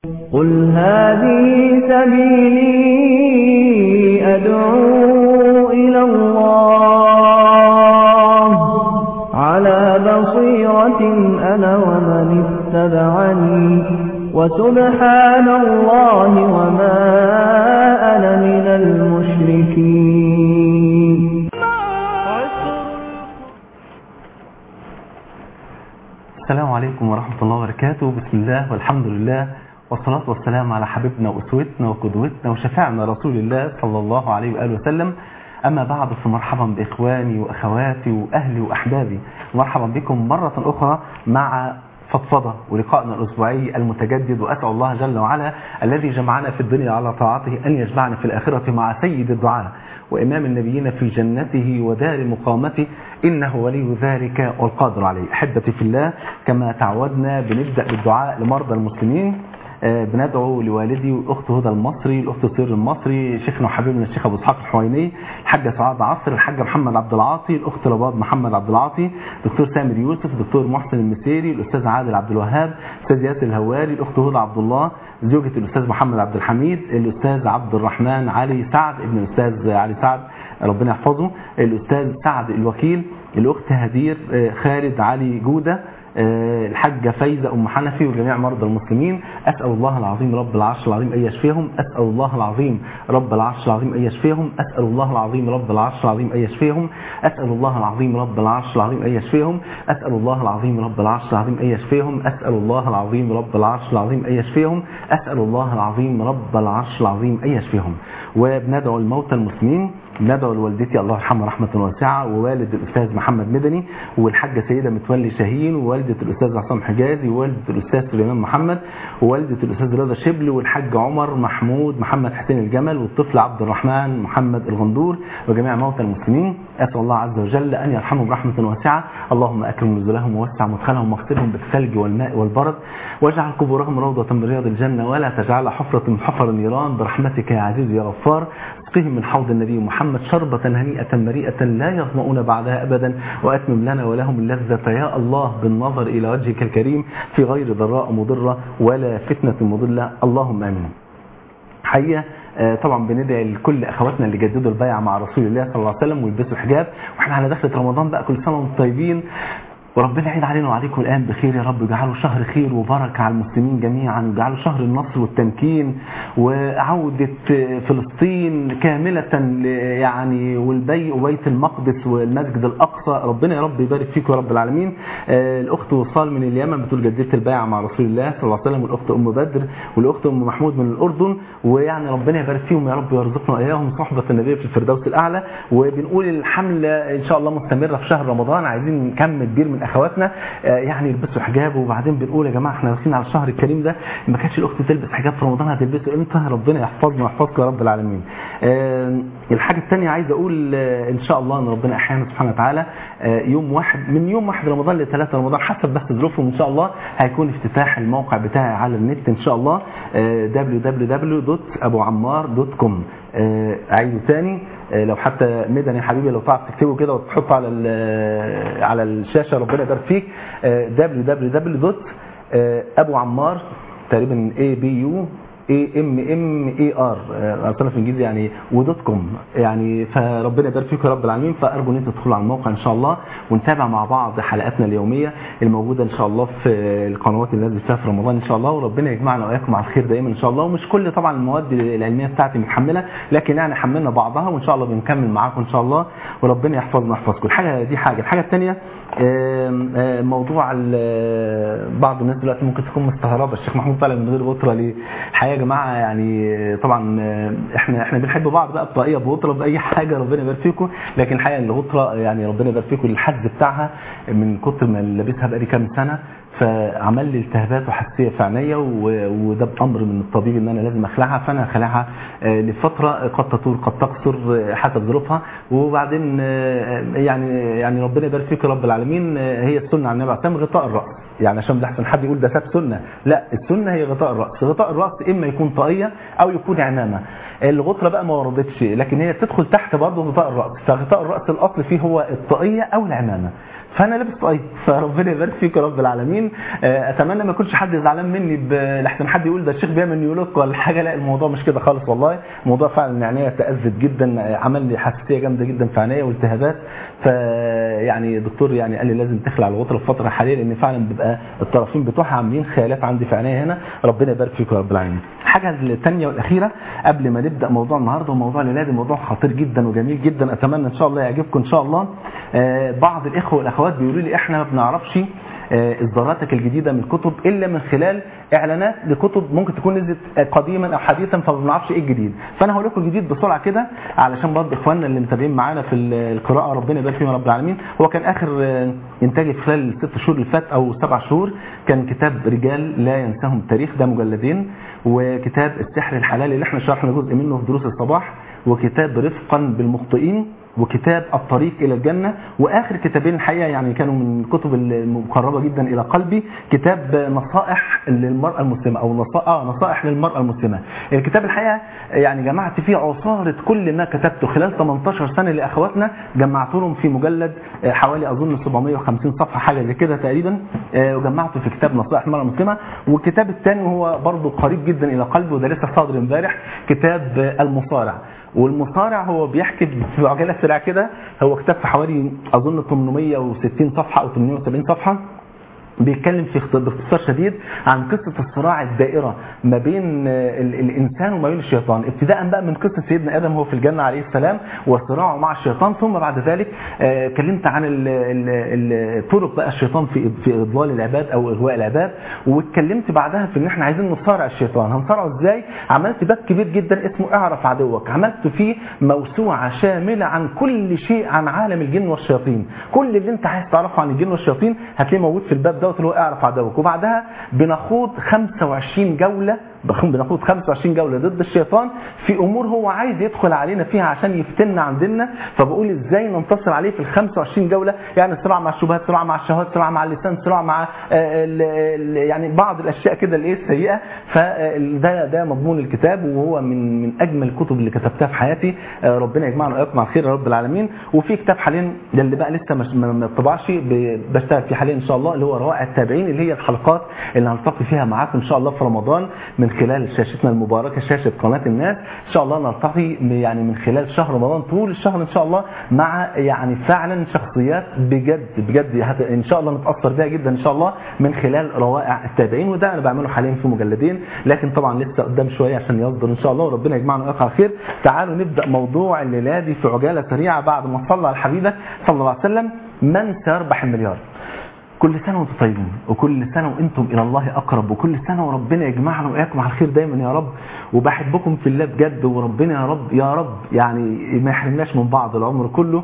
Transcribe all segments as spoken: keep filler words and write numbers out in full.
قل هذه سبيلي أدعو إلى الله على بصيرة أنا ومن اتبعني وسبحان الله وما أنا من المشركين. السلام عليكم ورحمة الله وبركاته. بسم الله والحمد لله والصلاة والسلام على حبيبنا وأسوتنا وقدوتنا وشفاعنا رسول الله صلى الله عليه وآله وسلم. أما بعد فمرحبا بإخواني وأخواتي وأهلي وأحبابي، مرحبا بكم مرة أخرى مع فضفضة ولقائنا الأسبوعي المتجدد، وأسأل الله جل وعلا الذي جمعنا في الدنيا على طاعته أن يجمعنا في الآخرة مع سيد الدعاء وإمام النبيين في جنته ودار مقامته، إنه ولي ذلك والقادر عليه. أحبتي في الله، كما تعودنا بنبدأ بالدعاء لمرضى المسلمين. بندعو لوالدي والاخت هدى المصري، الاخت سير المصري، شيخنا وحبيبنا الشيخ ابو اسحاق الحويني، الحاجه سعاد عصر، الحاج محمد عبد العاطي، الاخت رباب محمد عبد العاطي، دكتور سامر يوسف، دكتور محسن المسيري، الاستاذ عادل عبد الوهاب، الاستاذ ياسر الهواري، الاخت هدى عبد الله، زوجة الاستاذ محمد عبد الحميد، الاستاذ عبد الرحمن علي سعد ابن الاستاذ علي سعد ربنا يحفظه، الاستاذ سعد الوكيل، الاخت هدير خالد علي جوده، الحاجة فايزة أم حنفي، وجميع مرضى المسلمين. أسأل الله العظيم رب العرش العظيم أن يشفيهم، أسأل الله العظيم رب العرش العظيم أن يشفيهم، أسأل الله العظيم رب العرش العظيم أن يشفيهم، أسأل الله العظيم رب العرش العظيم أن يشفيهم، أسأل الله العظيم رب العرش العظيم أن يشفيهم، أسأل الله العظيم رب العرش العظيم أن يشفيهم، أسأل الله العظيم رب العرش العظيم أن يشفيهم. وبندعو الموتى المسلمين، ندعو لوالدتي الله يرحمها رحمة واسعة، ووالد الأستاذ محمد مدني، والحاجة سيدة متولي شاهين، ووالدة الأستاذ عصام حجازي، ووالدة الأستاذ سليمان محمد، ووالدة الأستاذ رضا شبل، والحاج عمر محمود محمد حسين الجمل، والطفل عبد الرحمن محمد الغندور، وجميع موتى المسلمين. أسأل الله عز وجل أن يرحمهم رحمة واسعة. اللهم أكرم نزلهم ووسع مدخلهم واغسلهم بالثلج والماء والبرد، واجعل قبورهم روضة من رياض الجنة، ولا تجعل حفرة من حفر النيران، برحمتك يا عزيز يا غفار. اسقهم من حوض النبي محمد شربة هنيئة مريئة لا يظمؤون بعدها أبدا، وأتمم لنا ولهم اللذة يا الله بالنظر إلى وجهك الكريم في غير ضراء مضرة ولا فتنة مضلة، اللهم آمين. حقيقة طبعا بندعي لكل اخواتنا اللي جددوا البيعه مع رسول الله صلى الله عليه وسلم ويلبسوا حجاب، واحنا على دخلة رمضان بقى، كل سنه وانتم طيبين، وربنا يعيد علينا وعليكم الآن بخير يا رب، ويجعله شهر خير وبركة على المسلمين جميعا، ويجعله شهر النصر والتمكين وعودة فلسطين كاملة يعني، والبي وبيت المقدس والمسجد الأقصى. ربنا يا رب يبارك فيكم يا رب العالمين. الأخت وصال من اليمن بتقول جددت البيعة مع رسول الله صلى الله عليه وسلم، والأخت أم بدر، والأخت أم محمود من الأردن، ويعني ربنا يبارك فيهم يا رب ويرزقنا إياهم صحبة النبي في الفردوس الأعلى. وبنقول الحملة إن شاء الله مستمرة في شهر رمضان، عايزين كم كبير من اخواتنا يعني يلبسوا حجاب، وبعدين بنقول يا جماعه احنا داخلين على الشهر الكريم ده، ما كانتش الاخت تلبس حجاب في رمضان هتلبسه امتى؟ ربنا يحفظنا ويحفظكم يا رب العالمين. الحاجه الثانيه عايز اقول ان شاء الله ان ربنا احيانا سبحانه وتعالى يوم واحد من يوم واحد رمضان لثلاثة رمضان حسب بس ظروفهم، ان شاء الله هيكون افتتاح الموقع بتاعي على النت ان شاء الله، دبليو دبليو دبليو دوت ابو عمار دوت كوم. اعيده ثاني، لو حتى مدني حبيبي لو تعرف تكتبه كده وتحطه على على الشاشه ربنا يبارك فيك، دبليو دبليو دبليو دوت ابو عمار تقريبا اي بي يو اي ام ام اي ار اصلا في الانجليزي يعني ودوت كوم يعني، فربنا يبارك فيكم يا رب العالمين. فارجو ان انتم تدخلوا على الموقع ان شاء الله، ونتابع مع بعض حلقاتنا اليوميه الموجوده ان شاء الله في القنوات اللي نازل فيها في رمضان ان شاء الله، وربنا يجمعنا واياكم على الخير دائما ان شاء الله. ومش كل طبعا المواد العلميه بتاعتي متحمله، لكن يعني حملنا بعضها وان شاء الله بنكمل معاكم ان شاء الله، وربنا يحفظنا ويحفظكم. الحاجه دي حاجه الحاجه الثانيه موضوع بعض الناس دلوقتي ممكن تكون مستغربه الشيخ محمود طالع من غير غطره ليه؟ الحقيقه يا جماعه يعني طبعا احنا احنا بنحب بعض بقى بطاقيه بغطره باي حاجه ربنا يبارك فيكم، لكن الحقيقه الغطره يعني ربنا يبارك فيكم الحد بتاعها من كتر ما لابسها بقالي كام سنه فعمل لي التهابات وحساسيه في عينيا، وده بامر من الطبيب ان انا لازم اخلعها، فانا خلعها لفتره قد تطول قد تقصر حسب ظروفها. وبعدين يعني يعني ربنا يبارك فيك يا رب العالمين، هي السنه عن النبي عليه الصلاه والسلام غطاء الراس، يعني عشان ده احسن حد يقول ده ساب سنه، لا السنه هي غطاء الراس. غطاء الراس اما يكون طاقيه او يكون عمامه، الغطره بقى ما وردتش لكن هي تدخل تحت برضه غطاء الراس، فغطاء الراس الاصل فيه هو الطاقيه او العمامه. فانا لابس طاقيه. فربنا يبارك فيك يا رب العالمين. اتمنى ما يكونش حد زعلان مني لحسن حد يقول ده الشيخ بيعمل نيولوك ولا حاجه. لا الموضوع مش كده خالص والله. الموضوع فعلا عينيا تأذت جدا، عمل لي حساسيه جامده جدا في عينيا والتهابات. فيعني الدكتور يعني قال لي لازم تخلع الغطره في الفتره الحاليه لان فعلا بيبقى الطرفين بتوعها عاملين خيالات عندي في عينيا هنا. ربنا يبارك فيك يا رب العالمين. الحاجه الثانيه والاخيره قبل ما نبدا موضوع النهارده وموضوع الليله، موضوع خطير جدا وجميل جدا، اتمنى ان شاء الله يعجبكم ان شاء الله. بعض الاخوه والاخوات بيقولوا لي احنا ما بنعرفش اصداراتك الجديده من الكتب الا من خلال اعلانات لكتب ممكن تكون نزلت قديما او حديثا، فما بنعرفش ايه الجديد. فانا هقول لكم الجديد بسرعه كده علشان برضه اخواننا اللي متابعين معانا في القراءه ربنا يبارك فيهم رب العالمين. هو كان اخر انتاجي في خلال الست شهور اللي فات او سبع شهور كان كتاب رجال لا ينساهم التاريخ، ده مجلدين، وكتاب السحر الحلال اللي احنا شرحنا جزء منه في دروس الصباح، وكتاب رفقا بالمخطئين، وكتاب الطريق إلى الجنة، وآخر كتابين الحقيقة يعني كانوا من الكتب المقربة جدا إلى قلبي، كتاب نصائح للمرأة المسلمة أو نصائح للمرأة المسلمة. الكتاب الحقيقة يعني جمعت فيه عصارة كل ما كتبته خلال ثمانية عشر سنة لأخواتنا، جمعتهم في مجلد حوالي أظن سبعمائة وخمسين صفحة حاجة زي كده تقريبا، وجمعته في كتاب نصائح للمرأة المسلمة. والكتاب الثاني وهو برضه قريب جدا إلى قلبي وده لسه صادر امبارح، كتاب المصارع. والمصارع هو بيحكي في عجالة سريعة كده، هو كتاب في حوالي أظن ثمانمائة وستين صفحة أو ثمانمائة وسبعين صفحة، بيتكلم في باختصار شديد عن قصة الصراع الدائرة ما بين الإنسان وما بين الشيطان، ابتداء بقى من قصة سيدنا آدم هو في الجنة عليه السلام وصراعه مع الشيطان، ثم بعد ذلك كلمت عن طرق بقى الشيطان في في إضلال العباد أو إغواء العباد، واتكلمت بعدها في إن إحنا عايزين نصارع الشيطان. هنصارعه إزاي؟ عملت باب كبير جدا اسمه اعرف عدوك، عملت فيه موسوعة شاملة عن كل شيء عن عالم الجن والشياطين، كل اللي أنت عايز تعرفه عن الجن والشياطين هتلاقيه موجود في الباب ده اللي هو اعرف عدوك. وبعدها بنخوض خمسة وعشرين جولة بنخوض خمسة وعشرين جولة ضد الشيطان في امور هو عايز يدخل علينا فيها عشان يفتنا عن ديننا، فبقول ازاي ننتصر عليه في ال خمسة وعشرين جولة، يعني صراع مع الشبهات، صراع مع الشهوات، صراع مع اللسان، صراع مع يعني بعض الاشياء كده الايه السيئة. فده ده مضمون الكتاب وهو من من اجمل الكتب اللي كتبتها في حياتي، ربنا يجمعنا واياكم على خير يا رب العالمين. وفي كتاب حاليا اللي بقى لسه ما اتطبعش بشتغل فيه حاليا ان شاء الله، اللي هو روائع التابعين، اللي هي الحلقات اللي هنلتقي فيها معاكم ان شاء الله في رمضان من خلال شاشتنا المباركه شاشه قناه الناس. ان شاء الله نلتقي يعني من خلال شهر رمضان طول الشهر ان شاء الله مع يعني فعلا شخصيات بجد بجد ان شاء الله نتاثر بها جدا ان شاء الله من خلال روائع التابعين، وده انا بعمله حاليا في مجلدين، لكن طبعا لسه قدام شويه عشان يصدر ان شاء الله وربنا يجمعنا وياكم على خير. تعالوا نبدا موضوع الليله دي في عجاله سريعه بعد ما صلى على حبيبك صلى الله عليه وسلم. من سيربح المليار؟ كل سنة وانتم طيبين، وكل سنة وانتم إلى الله أقرب، وكل سنة وربنا يجمعنا وإياكم على الخير دايما يا رب. وبحبكم في الله بجد، وربنا يا رب يا رب يعني ما يحرمناش من بعض العمر كله،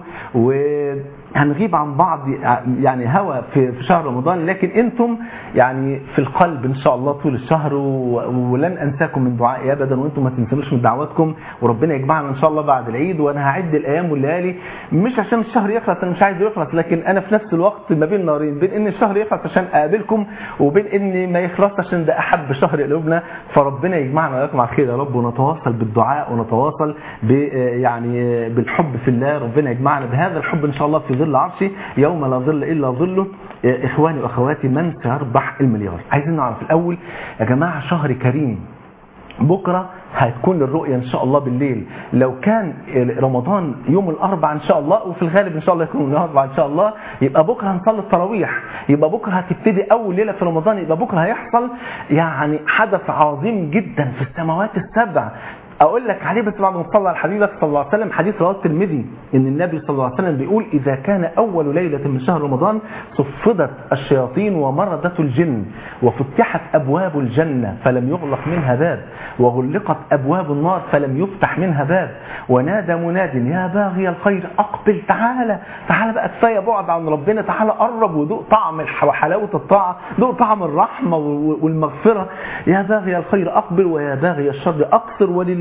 وهنغيب عن بعض يعني هوا في شهر رمضان، لكن انتم يعني في القلب إن شاء الله طول الشهر، ولن أنساكم من دعائي أبدا، وانتم ما تنسونوش من دعواتكم، وربنا يجمعنا إن شاء الله بعد العيد. وأنا هعد الأيام والليالي مش عشان الشهر يخلص، أنا مش عايز يخلص، لكن أنا في نفس الوقت ما بين نارين، بين إن الشهر يخلص عشان أقابلكم وبين إن ما يخلص عشان ده أحب شهر قلوبنا. فربنا يجمعنا وياكم على خير يا رب، ونتواصل بالدعاء ونتواصل يعني بالحب في الله. ربنا يجمعنا بهذا الحب إن شاء الله في ظل عرشه يوم لا ظل إلا ظله. إخواني وأخواتي، من سيربح المليار؟ عايزين نعرف الأول يا جماعة شهر كريم، بكرة هتكون الرؤية إن شاء الله بالليل. لو كان رمضان يوم الأربعاء إن شاء الله، وفي الغالب إن شاء الله يكون الأربعاء إن شاء الله، يبقى بكرة هنصلي التراويح، يبقى بكرة هتبتدي أول ليلة في رمضان، يبقى بكرة هيحصل يعني حدث عظيم جدا في السماوات السبع. أقول لك عليه بس بعد ما صلى على حبيبك صلى الله عليه وسلم. حديث رواه الترمذي إن النبي صلى الله عليه وسلم بيقول: إذا كان أول ليلة من شهر رمضان صفدت الشياطين ومردت الجن، وفتحت أبواب الجنة فلم يغلق منها باب، وغلقت أبواب النار فلم يفتح منها باب، ونادى مناد: يا باغي الخير أقبل، تعالى تعالى بقى، كفاية بعد عن ربنا، تعالى قرب وذوق طعم وحلاوة الطاعة، ذوق طعم الرحمة والمغفرة. يا باغي الخير أقبل، ويا باغي الشر أقصر، ولله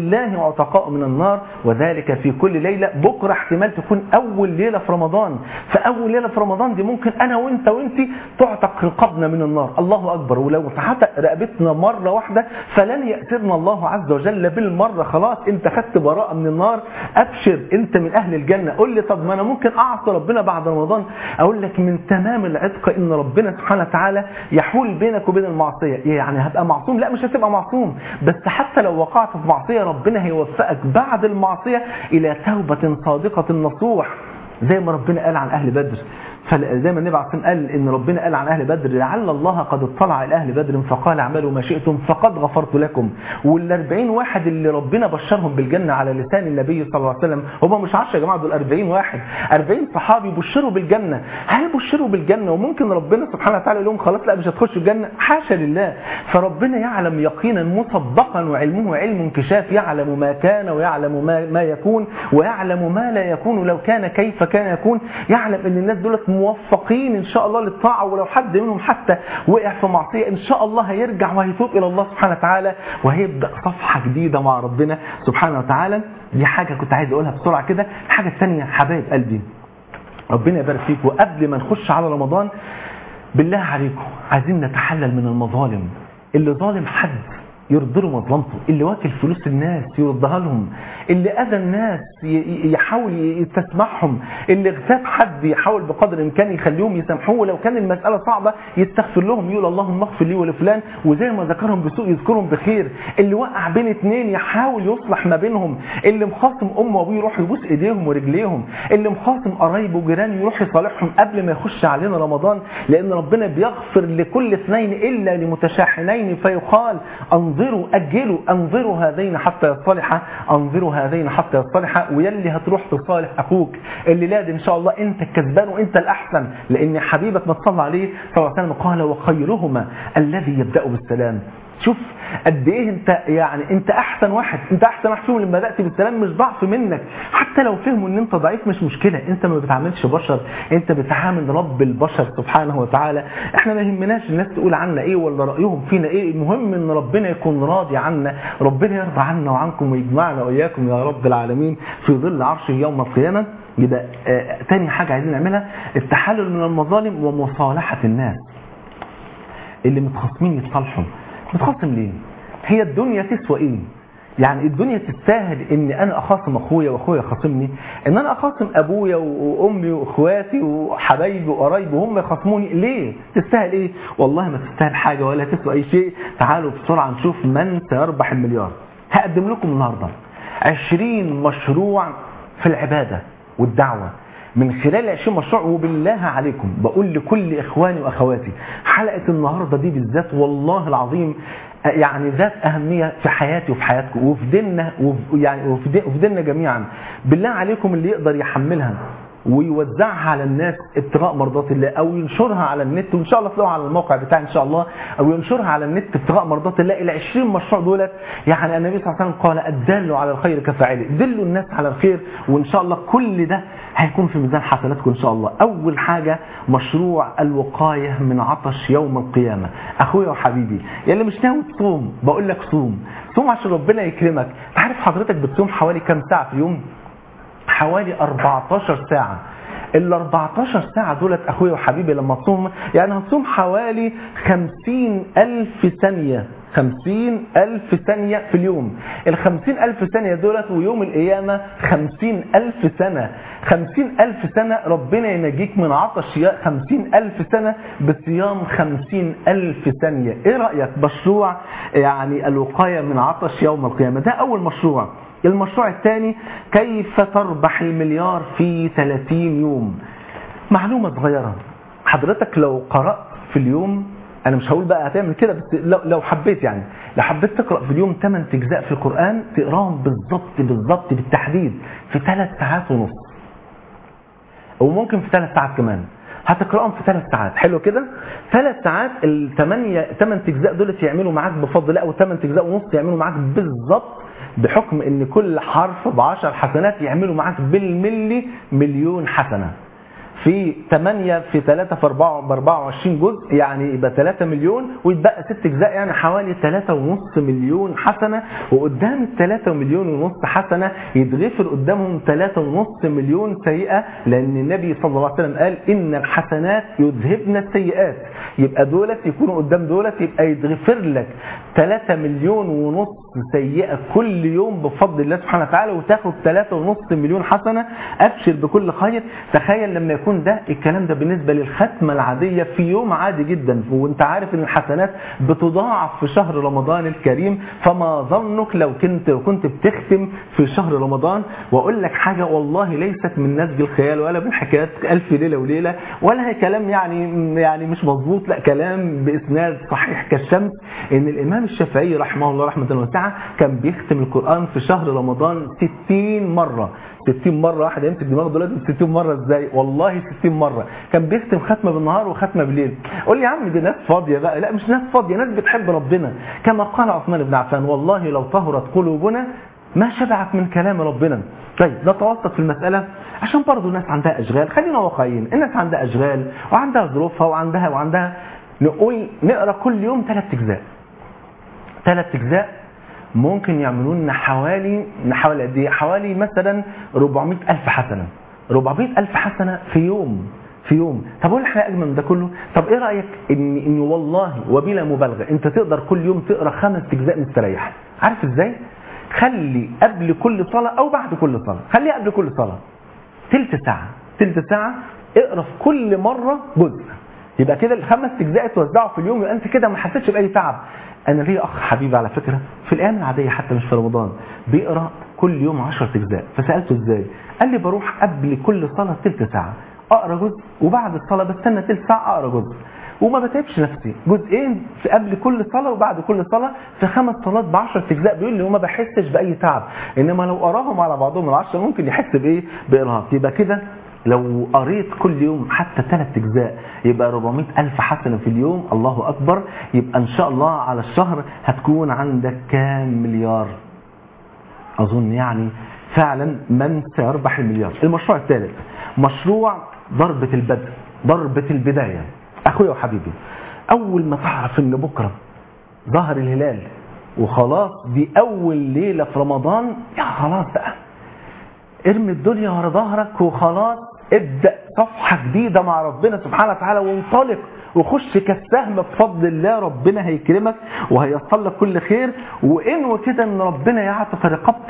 الله وعتقاء من النار، وذلك في كل ليلة. بكرة احتمال تكون أول ليلة في رمضان، فأول ليلة في رمضان دي ممكن أنا وإنت وإنت تعتق رقابنا من النار. الله أكبر. ولو اتعتق رقبتنا مرة واحدة فلن يأسرنا الله عز وجل بالمرة، خلاص أنت خدت براءة من النار، أبشر أنت من أهل الجنة. قل لي طب ما أنا ممكن أعصي ربنا بعد رمضان؟ أقول لك من تمام العتق إن ربنا سبحانه وتعالى يحول بينك وبين المعصية. يعني هبقى معصوم؟ لا، مش هتبقى معصوم، بس حتى لو وقعت في معصية ربنا هيوفقك بعد المعصية إلى توبة صادقة نصوح، زي ما ربنا قال عن أهل بدر. فزي ما النبي عليه الصلاة والسلام قال إن ربنا قال عن أهل بدر لعل الله قد اطلع إلى أهل بدر فقال اعملوا ما شئتم فقد غفرت لكم. والأربعين واحد اللي ربنا بشرهم بالجنة على لسان النبي صلى الله عليه وسلم، هم مش عشرة يا جماعة، دول أربعين واحد، أربعين صحابي بشروا بالجنة. هيبشروا بالجنة وممكن ربنا سبحانه وتعالى لهم خلاص لا مش هتخش الجنة، حاشا لله. فربنا يعلم يقينا مسبقا وعلمه علم انكشاف، يعلم ما كان ويعلم ما, ما يكون ويعلم ما لا يكون لو كان كيف كان يكون. يعلم ان الناس دولت موفقين ان شاء الله للطاعه، ولو حد منهم حتى وقع في معصيه ان شاء الله هيرجع وهيتوب الى الله سبحانه وتعالى وهيبدا صفحه جديده مع ربنا سبحانه وتعالى. دي حاجه كنت عايز اقولها بسرعه كده. الحاجه الثانيه حبايب قلبي، ربنا يبارك فيكم، وقبل ما نخش على رمضان بالله عليكم عايزين نتحلل من المظالم. اللي ظالم حد يرد له مظلمته، اللي واكل فلوس الناس يردها لهم، اللي اذى الناس يحاول يستسمحهم، اللي اغتاب حد يحاول بقدر الامكان يخليهم يسامحوه، لو كان المساله صعبه يستغفر لهم، يقول اللهم اغفر لي ولفلان، وزي ما ذكرهم بسوء يذكرهم بخير. اللي وقع بين اثنين يحاول يصلح ما بينهم، اللي مخاصم امه وابوه يروح يبوس ايديهم ورجليهم، اللي مخاصم قرايبه وجيرانه يروح يصالحهم قبل ما يخش علينا رمضان، لان ربنا بيغفر لكل اثنين الا لمتشاحنين فيقال انظروا أجلوا أنظروا هذين حتى يصطلحا، أنظروا هذين حتى يصطلحا. ويلي هتروح تصالح أخوك اللي لا إن شاء الله أنت الكسبان وأنت الأحسن، لأن حبيبك ما تصلى عليه صلى الله عليه وسلم قال وخيرهما الذي يبدأ بالسلام. شوف قد ايه انت يعني انت احسن واحد، انت احسن واحد فيهم لما بدات بالسلام، مش ضعف منك. حتى لو فهموا ان انت ضعيف مش مشكله، انت ما بتعاملش بشر، انت بتعامل رب البشر سبحانه وتعالى. احنا ما يهمناش الناس تقول عنا ايه ولا رايهم فينا ايه، المهم ان ربنا يكون راضي عنا، ربنا يرضى عنا وعنكم ويجمعنا واياكم يا رب العالمين في ظل عرشه يوم القيامه. يبقى آه تاني حاجه عايزين نعملها التحلل من المظالم ومصالحه الناس. اللي متخاصمين يتصالحوا. متخاصم ليه؟ هي الدنيا تسوى ايه؟ يعني الدنيا تستاهل ان انا اخاصم اخويا واخويا يخاصمني؟ ان انا اخاصم ابويا وامي واخواتي وحبايبي وقرايبي وهم يخاصموني؟ ليه؟ تستاهل ايه؟ والله ما تستاهل حاجه ولا تسوى اي شيء. تعالوا بسرعه نشوف من سيربح المليار. هقدم لكم النهارده عشرين مشروع في العباده والدعوه من خلال عشرين مشروع. وبالله عليكم بقول لكل اخواني واخواتي حلقه النهارده دي بالذات والله العظيم يعني ذات اهميه في حياتي وفي حياتكم وفي ديننا يعني وفي ديننا جميعا. بالله عليكم اللي يقدر يحملها ويوزعها على الناس ابتغاء مرضات الله، او ينشرها على النت، وان شاء الله تلاقوها على الموقع بتاعي ان شاء الله، او ينشرها على النت ابتغاء مرضات الله. ال عشرين مشروع دولت يعني النبي صلى الله عليه وسلم قال الدال على الخير كفاعله، دلوا الناس على الخير، وان شاء الله كل ده هيكون في ميزان حسناتكم ان شاء الله. اول حاجه مشروع الوقايه من عطش يوم القيامه. اخويا وحبيبي يلي مش ناوي تصوم بقول لك صوم، صوم عشان ربنا يكرمك. عارف حضرتك بتصوم حوالي كام ساعه في اليوم؟ حوالي أربعتاشر ساعة. ال أربعتاشر ساعة دولت أخويا وحبيبي لما تصوم يعني هتصوم حوالي خمسين ألف ثانية، خمسين ألف ثانية في اليوم. ال خمسين ألف ثانية دولت ويوم القيامة خمسين ألف سنة، خمسين ألف سنة ربنا ينجيك من عطش خمسين ألف سنة بصيام خمسين ألف ثانية. إيه رأيك؟ مشروع يعني الوقاية من عطش يوم القيامة، ده أول مشروع. المشروع الثاني كيف تربح المليار في ثلاثين يوم. معلومة صغيرة، حضرتك لو قرأت في اليوم، أنا مش هقول بقى هتعمل كده بس لو, لو حبيت يعني لو حبيت تقرأ في اليوم ثمانية أجزاء في القرآن تقراهم بالضبط بالضبط بالتحديد في ثلاث ساعات ونص، وممكن في ثلاث ساعات كمان، هتقرأهم في ثلاث ساعات. حلو كده؟ ثلاث ساعات الثمانية ثمانية أجزاء دول يعملوا معاك بفضل الله، أو ثمانية أجزاء ونص يعملوا معاك بالضبط بحكم ان كل حرف بعشر حسنات يعملوا معاك بالملي مليون حسنة. في ثمانية في ثلاثة في أربعة ب أربعة وعشرين جزء، يعني يبقى ثلاثة مليون، ويتبقى ست اجزاء يعني حوالي ثلاثة ونص مليون حسنه. وقدام ال ثلاثة مليون ونص حسنه يتغفر قدامهم ثلاثة ونص مليون سيئه، لان النبي صلى الله عليه وسلم قال ان الحسنات يذهبن السيئات. يبقى دولت يكونوا قدام دولت، يبقى يتغفر لك ثلاثة مليون ونص سيئه كل يوم بفضل الله سبحانه وتعالى، وتاخد ثلاثة ونص مليون حسنه. ابشر بكل خير. تخيل لما يكون ده الكلام ده بالنسبه للختمه العاديه في يوم عادي جدا، وانت عارف ان الحسنات بتضاعف في شهر رمضان الكريم، فما ظنك لو كنت لو كنت بتختم في شهر رمضان. واقول لك حاجه والله ليست من نسج الخيال ولا من حكايات الف ليله وليله، ولا هي كلام يعني يعني مش مظبوط، لا كلام باسناد صحيح كالشمس، ان الامام الشافعي رحمه الله رحمه واسعه كان بيختم القران في شهر رمضان ستين مره. ستين مره واحد يمسك دماغه دلوقتي ستين مره ازاي؟ والله ستين مره كان بيختم ختمه بالنهار وختمه بالليل. قول لي يا عم دي ناس فاضيه بقى. لا مش ناس فاضيه، ناس بتحب ربنا. كما قال عثمان بن عفان والله لو طهرت قلوبنا ما شبعت من كلام ربنا. طيب نتوسط في المساله عشان برضه الناس عندها اشغال، خلينا واقعيين، الناس عندها اشغال وعندها ظروفها وعندها وعندها نقول نقرا كل يوم ثلاث اجزاء. ثلاث اجزاء ممكن يعملوا لنا حوالي حوالي قد ايه؟ حوالي مثلا أربعمائة ألف حسنه. أربعمائة ألف حسنه في يوم في يوم. طب اقول احنا اجمل من ده كله. طب ايه رايك ان ان والله وبلا مبالغه انت تقدر كل يوم تقرا خمس اجزاء مستريح؟ عارف ازاي؟ خلي قبل كل صلاه او بعد كل صلاه، خليها قبل كل صلاه ثلث ساعه ثلث ساعه اقرا في كل مره جزء. يبقى كده الخمس اجزاء توزعوا في اليوم، يبقى انت كده ما حسيتش باي تعب. انا ليا اخ حبيبي على فكره في الايام العاديه حتى مش في رمضان بيقرا كل يوم عشرة اجزاء. فسالته ازاي؟ قال لي بروح قبل كل صلاه ثلث ساعه اقرا جزء، وبعد الصلاه بستنى ثلث ساعه اقرا جزء، وما بتعبش نفسي. جزئين في قبل كل صلاه وبعد كل صلاه في خمس صلاه ب عشرة اجزاء. بيقول لي وما بحسش باي تعب. انما لو قراهم على بعضهم العشرة ممكن يحس بايه؟ بارهاق. يبقى كده لو قريت كل يوم حتى ثلاث اجزاء يبقى أربعمائة ألف حسنه في اليوم. الله اكبر. يبقى ان شاء الله على الشهر هتكون عندك كام مليار؟ اظن يعني فعلا من سيربح المليار. المشروع الثالث مشروع ضربة البدء، ضربة البداية. اخويا وحبيبي، اول ما تعرف ان بكرة ظهر الهلال وخلاص دي اول ليلة في رمضان، يا خلاص بقى ارمي الدنيا ورا ظهرك وخلاص ابدأ صفحة جديدة مع ربنا سبحانه وتعالى، وانطلق وخش كالسهم بفضل الله. ربنا هيكرمك وهيصل لك كل خير. وانوي كده ان ربنا يعطف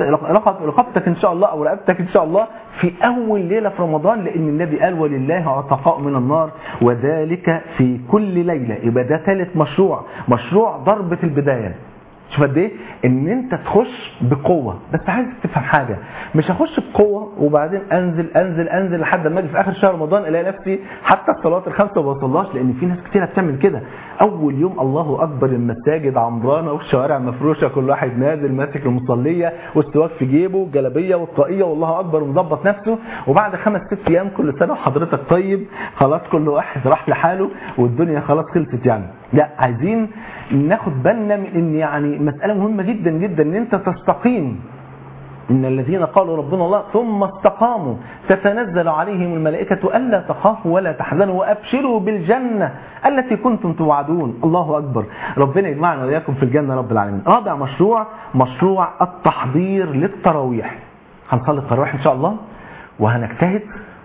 رقبتك ان شاء الله او رقبتك ان شاء الله في اول ليله في رمضان، لان النبي قال ولله عتقاء من النار وذلك في كل ليله. يبقى ده ثالث مشروع، مشروع ضربه البدايه. شوف قد ايه ان انت تخش بقوه. بس عايز تفهم حاجه، مش هخش بقوه وبعدين انزل انزل انزل لحد ما اجي في اخر شهر رمضان الاقي نفسي حتى الصلاه الخمسه ما بوصلهاش، لان في ناس كتير بتعمل كده. اول يوم الله اكبر المساجد عمرانه والشوارع مفروشه، كل واحد نازل ماسك المصليه والسواك في جيبه والجلابيه والطاقيه والله اكبر ومظبط نفسه. وبعد خمس ست ايام كل سنه وحضرتك طيب، خلاص كل واحد راح لحاله والدنيا خلاص خلصت يعني. لا، عايزين ناخد بالنا من ان يعني مساله مهمه جدا جدا ان انت تستقيم. إن الذين قالوا ربنا الله ثم استقاموا تتنزل عليهم الملائكة ألا تخافوا ولا تحزنوا وأبشروا بالجنة التي كنتم توعدون. الله أكبر. ربنا يجمعنا وإياكم في الجنة رب العالمين. رابع مشروع مشروع التحضير للتراويح. هنصلي التراويح إن شاء الله وهنجتهد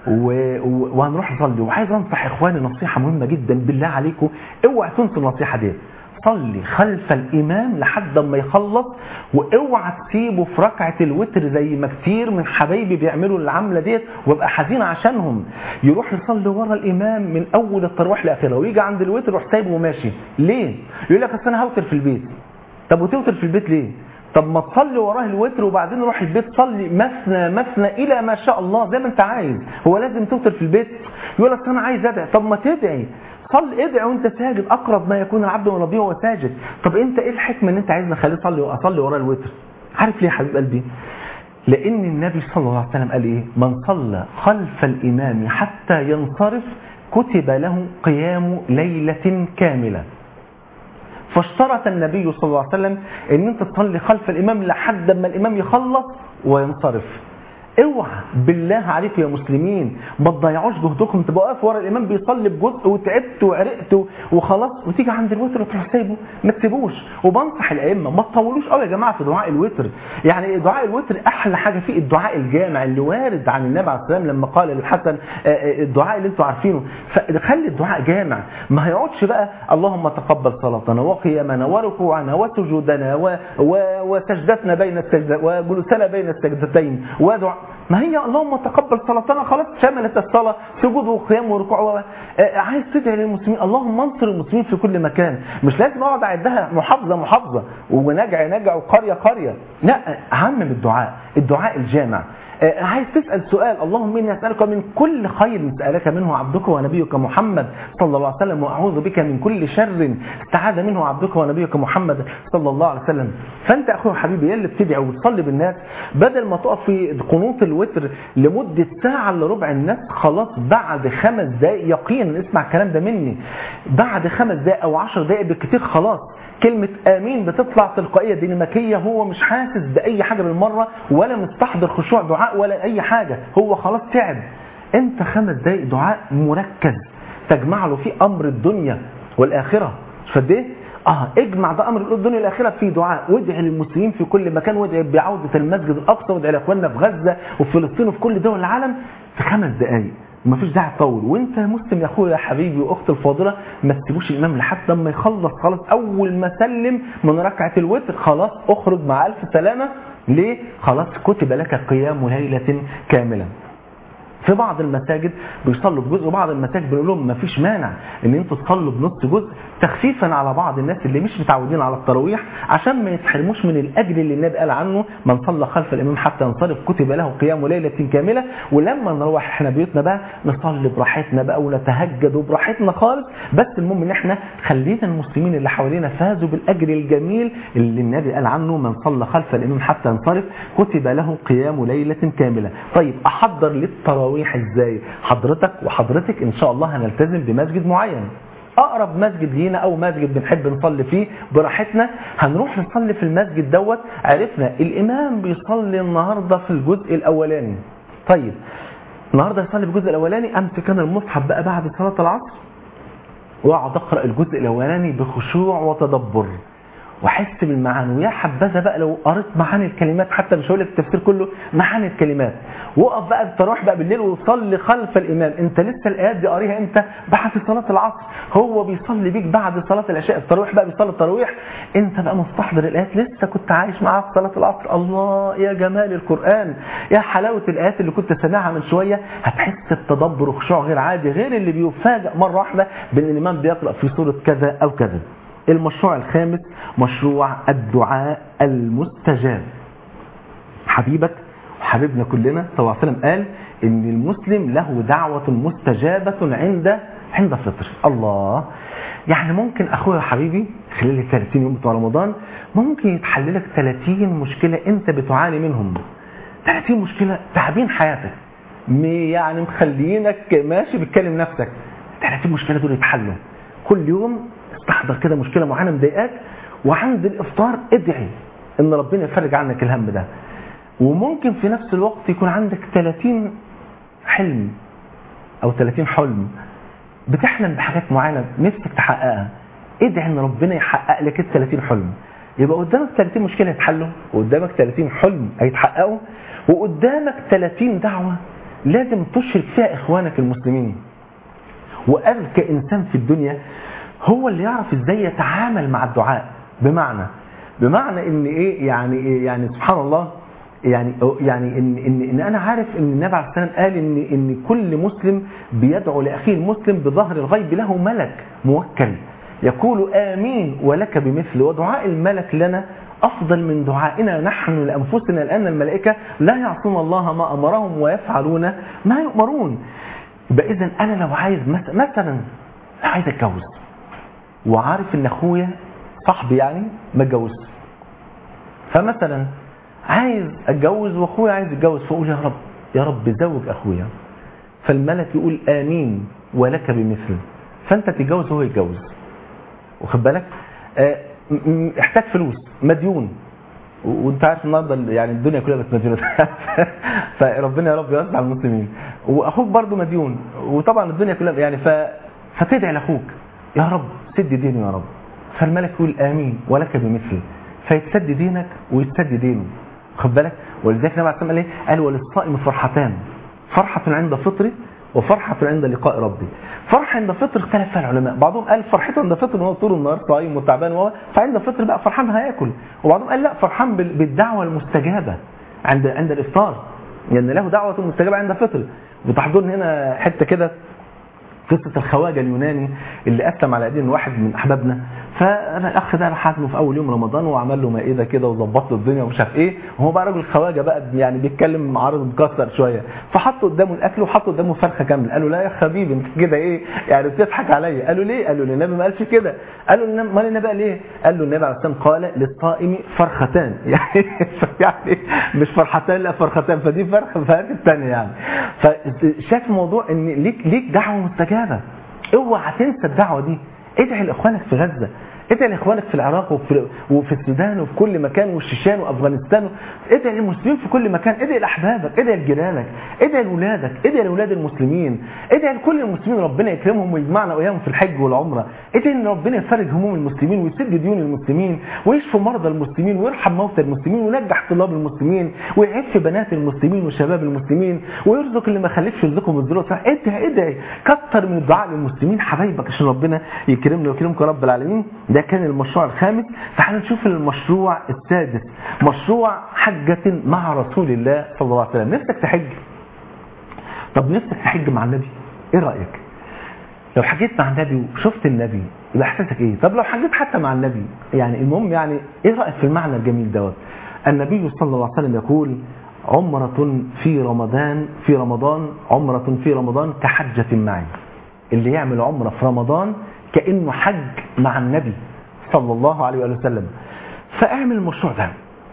وهنروح نصلي. وعايز أنصح إخواني نصيحة مهمة جدا، بالله عليكم اوعى تنسوا النصيحة دي. صلي خلف الإمام لحد ما يخلص، واوعى تسيبه في ركعة الوتر زي ما كتير من حبايبي بيعملوا العملة ديت وابقى حزين عشانهم. يروح يصلي ورا الإمام من أول التراويح لآخرها ويجي عند الوتر يروح سايبه وماشي. ليه؟ يقول لك أصل أنا هوتر في البيت. طب وتوتر في البيت ليه؟ طب ما تصلي وراه الوتر وبعدين روح البيت صلي مثنى مثنى الى ما شاء الله زي ما انت عايز. هو لازم توتر في البيت؟ يقول لك انا عايز ادعي. طب ما تدعي، صل ادعي وانت ساجد، اقرب ما يكون العبد من ربه وهو ساجد. طب انت ايه الحكمه ان انت عايزني اخليه يصلي واصلي وراه الوتر؟ عارف ليه يا حبيب قلبي؟ لان النبي صلى الله عليه وسلم قال ايه؟ من صلى خلف الامام حتى ينصرف كتب له قيام ليله كامله. فاشترط النبي صلى الله عليه وسلم ان انت تصلي خلف الامام لحد ما الامام يخلص وينصرف. اوعى بالله عليكم يا مسلمين ما تضيعوش جهدكم تبقوا واقف ورا الامام بيصلي بجزء وتعبت وعرقت وخلاص وتيجي عند الوتر وتروح سايبه، ما تسيبوش. وبنصح الائمه ما تطولوش قوي يا جماعه في دعاء الوتر. يعني دعاء الوتر احلى حاجه فيه الدعاء الجامع اللي وارد عن النبي عليه الصلاه والسلام لما قال للحسن الدعاء اللي انتوا عارفينه. فخلي الدعاء جامع، ما هيقعدش بقى اللهم تقبل صلاتنا وقيامنا وركوعنا وسجودنا و... و... وسجدتنا بين السجدتين وجلوسنا بين السجدتين ودعاء. ما هي اللهم تقبل صلاتنا خلاص شملت الصلاه سجود وقيام وركوع و... عايز تدعي للمسلمين اللهم انصر المسلمين في كل مكان. مش لازم اقعد اعدها محافظه محافظه ونجع نجع وقريه قريه، لا عمم الدعاء، الدعاء الجامع. عايز تسأل سؤال اللهم إني أسألك من كل خير سألك منه عبدك ونبيك محمد صلى الله عليه وسلم وأعوذ بك من كل شر استعاذ منه عبدك ونبيك محمد صلى الله عليه وسلم. فأنت أخوي حبيبي يلي بتدعي وتصلي بالناس بدل ما تقف في قنوت الوتر لمدة ساعة إلا ربع، الناس خلاص بعد خمس دقائق يقينا اسمع الكلام ده مني، بعد خمس دقائق أو عشر دقائق بالكثير خلاص كلمة آمين بتطلع تلقائية ديناميكية، هو مش حاسس بأي حاجة بالمرة ولا مستحضر خشوع دعاء ولا أي حاجة، هو خلاص تعب. أنت خمس دقائق دعاء مركز تجمع له في أمر الدنيا والآخرة. فده آه اجمع ده أمر الدنيا والآخرة في دعاء، وادعي للمسلمين في كل مكان، وادعي بعودة المسجد الأقصى، وادعي لأخواننا في غزة وفي فلسطين وفي كل دول العالم في خمس دقائق. ما فيش داعي تطول. وانت مسلم يا اخويا يا حبيبي واختي الفاضله ما تسيبوش الامام لحد ما يخلص خلاص، اول ما سلم من ركعه الوتر خلاص اخرج مع الف سلامه. ليه؟ خلاص كتب لك قيام ليله كامله. في بعض المساجد بيصلوا بجزء وبعض المساجد بيقول لهم ما فيش مانع ان انتوا تصلوا بنص جزء تخفيفا على بعض الناس اللي مش متعودين على التراويح عشان ما يتحرموش من الاجر اللي النبي قال عنه من صلى خلف الامام حتى ينصرف كتب له قيام ليله كامله. ولما نروح احنا بيوتنا بقى نصلي براحتنا بقى ونتهجد براحتنا خالص، بس المهم ان احنا خلينا المسلمين اللي حوالينا فازوا بالاجر الجميل اللي النبي قال عنه من صلى خلف الامام حتى ينصرف كتب له قيام ليله كامله. طيب احضر للتراويح ازاي؟ حضرتك وحضرتك ان شاء الله هنلتزم بمسجد معين، اقرب مسجد لينا او مسجد بنحب نصلي فيه براحتنا هنروح نصلي في المسجد دوت. عرفنا الامام بيصلي النهارده في الجزء الاولاني، طيب النهارده يصلي في الجزء الاولاني، امسك انا المصحف بقى بعد صلاه العصر واقعد اقرا الجزء الاولاني بخشوع وتدبر واحس بالمعاني. ويا حبذا بقى لو قريت معاني الكلمات، حتى مش هقول لك التفسير كله، معاني الكلمات. وقف بقى التراويح بقى بالليل وصلي خلف الامام. انت لسه الايات دي قاريها امتى؟ بعد صلاه العصر. هو بيصلي بيك بعد صلاه العشاء، التراويح بقى بيصلي التراويح، انت بقى مستحضر الايات لسه كنت عايش معاها في صلاه العصر. الله يا جمال القران، يا حلاوه الايات اللي كنت سامعها من شويه. هتحس بتدبر وخشوع غير عادي، غير اللي بيفاجئ مره واحده بان الامام بيقرا في سوره كذا او كذا. المشروع الخامس مشروع الدعاء المستجاب. حبيبك وحبيبنا كلنا صلى الله عليه وسلم قال ان المسلم له دعوة مستجابة عند عند الفطر. الله، يعني ممكن اخويا حبيبي خلال ال ثلاثين يوم بتوع رمضان ممكن يتحل لك ثلاثين مشكلة انت بتعاني منهم، ثلاثين مشكلة تعبين حياتك، يعني مخليينك ماشي بتكلم نفسك. ثلاثين مشكلة دول يتحلوا كل يوم. استحضر كده مشكلة معينة مضايقاك، وعند الافطار ادعي ان ربنا يفرج عنك الهم ده. وممكن في نفس الوقت يكون عندك ثلاثين حلم او ثلاثين حلم بتحلم بحاجات معينة نفسك تحققها، ادعي ان ربنا يحقق لك ال ثلاثين حلم. يبقى قدامك ثلاثين مشكلة يتحلوا، وقدامك ثلاثين حلم هيتحققوا، وقدامك ثلاثين دعوة لازم تشرك فيها اخوانك المسلمين. واذكى انسان في الدنيا هو اللي يعرف ازاي يتعامل مع الدعاء. بمعنى بمعنى ان ايه يعني إيه يعني سبحان الله، يعني يعني ان ان, إن انا عارف ان النبي عليه الصلاه والسلام قال ان ان كل مسلم بيدعو لاخيه المسلم بظهر الغيب له ملك موكل يقول امين ولك بمثل، ودعاء الملك لنا افضل من دعائنا نحن لانفسنا، لان الملائكه لا يعصون الله ما امرهم ويفعلون ما يؤمرون. يبقى اذا انا لو عايز مثلا عايز اتجوز وعارف ان اخويا صاحبي يعني ما اتجوزش، فمثلا عايز اتجوز واخويا عايز يتجوز، فاقول يا رب يا رب زوج اخويا، فالملك يقول امين ولك بمثل، فانت تتجوز وهو يتجوز. واخد بالك؟ اه احتاج فلوس، مديون، وانت عارف النهارده يعني الدنيا كلها بقت مديونه فربنا يا رب يوسع على المسلمين. واخوك برضه مديون، وطبعا الدنيا كلها يعني ف... فتدعي لاخوك يا رب سد دينه يا رب، فالملك يقول امين ولك بمثله، فيتسد دينك ويتسد دينه. خد بالك. ولذلك النبي عليه الصلاه والسلام قال قال وللصائم فرحتان، فرحه عند فطره وفرحه عند لقاء ربي. فرحه عند فطر اختلف فيها العلماء، بعضهم قال فرحته عند فطر ان هو طول النهار صايم وتعبان وهو فعند فطر بقى فرحان هياكل، وبعضهم قال لا فرحان بالدعوه المستجابه عند عند الافطار، لان يعني له دعوه مستجابه عند فطر. وتحضرني هنا حته كده قصة الخواجة اليوناني اللي أسلم على أيدين واحد من أحبابنا، فالأخ ده راح عازمه في أول يوم رمضان وعمل له مائدة كده وظبط له الدنيا ومش عارف إيه، وهو بقى راجل خواجة بقى يعني بيتكلم عارض مكسر شوية، فحط قدامه الأكل وحط قدامه فرخة كاملة. قال له لا يا حبيبي أنت كده إيه يعني بتضحك عليا. قال له ليه؟ قال له النبي ما قالش كده. قال له امال النبي قال إيه؟ قال له النبي عليه الصلاة والسلام قال للصائم فرختان يعني يعني مش فرحتان لا فرختان، فدي فرخة فهات الثانية يعني. فشاف الموضوع إن ليك ليك دعوة مستجابة، اوعى تنسى الدعوه دي. ادعي لاخوانك في غزه، ادعي لاخوانك في العراق وفي, وفي السودان وفي كل مكان والشيشان وافغانستان، ادعي للمسلمين في كل مكان، ادعي لاحبابك، ادعي لجيرانك، ادعي لاولادك، ادعي لاولاد المسلمين، ادعي لكل المسلمين ربنا يكرمهم ويجمعنا واياهم في الحج والعمره، ادعي ان ربنا يفرج هموم المسلمين ويسد ديون المسلمين ويشفي مرضى المسلمين ويرحم موتى المسلمين وينجح طلاب المسلمين ويعف بنات المسلمين وشباب المسلمين ويرزق اللي ما خلفش يرزقهم الذروه. ادعي ادعي كتر من الدعاء للمسلمين حبايبك عشان ربنا يكرمنا ويكرمكم رب العالمين. ده كان المشروع الخامس. تعالوا نشوف المشروع السادس، مشروع حجة مع رسول الله صلى الله عليه وسلم. نفسك تحج؟ طب نفسك تحج مع النبي؟ ايه رأيك؟ لو حجيت مع النبي وشفت النبي يبقى احساسك ايه؟ طب لو حجيت حتى مع النبي يعني المهم يعني ايه رأيك في المعنى الجميل دوت؟ النبي صلى الله عليه وسلم يقول عمرة في رمضان في رمضان عمرة في رمضان كحجة معي. اللي يعمل عمرة في رمضان كأنه حج مع النبي صلى الله عليه وسلم. فاعمل المشروع ده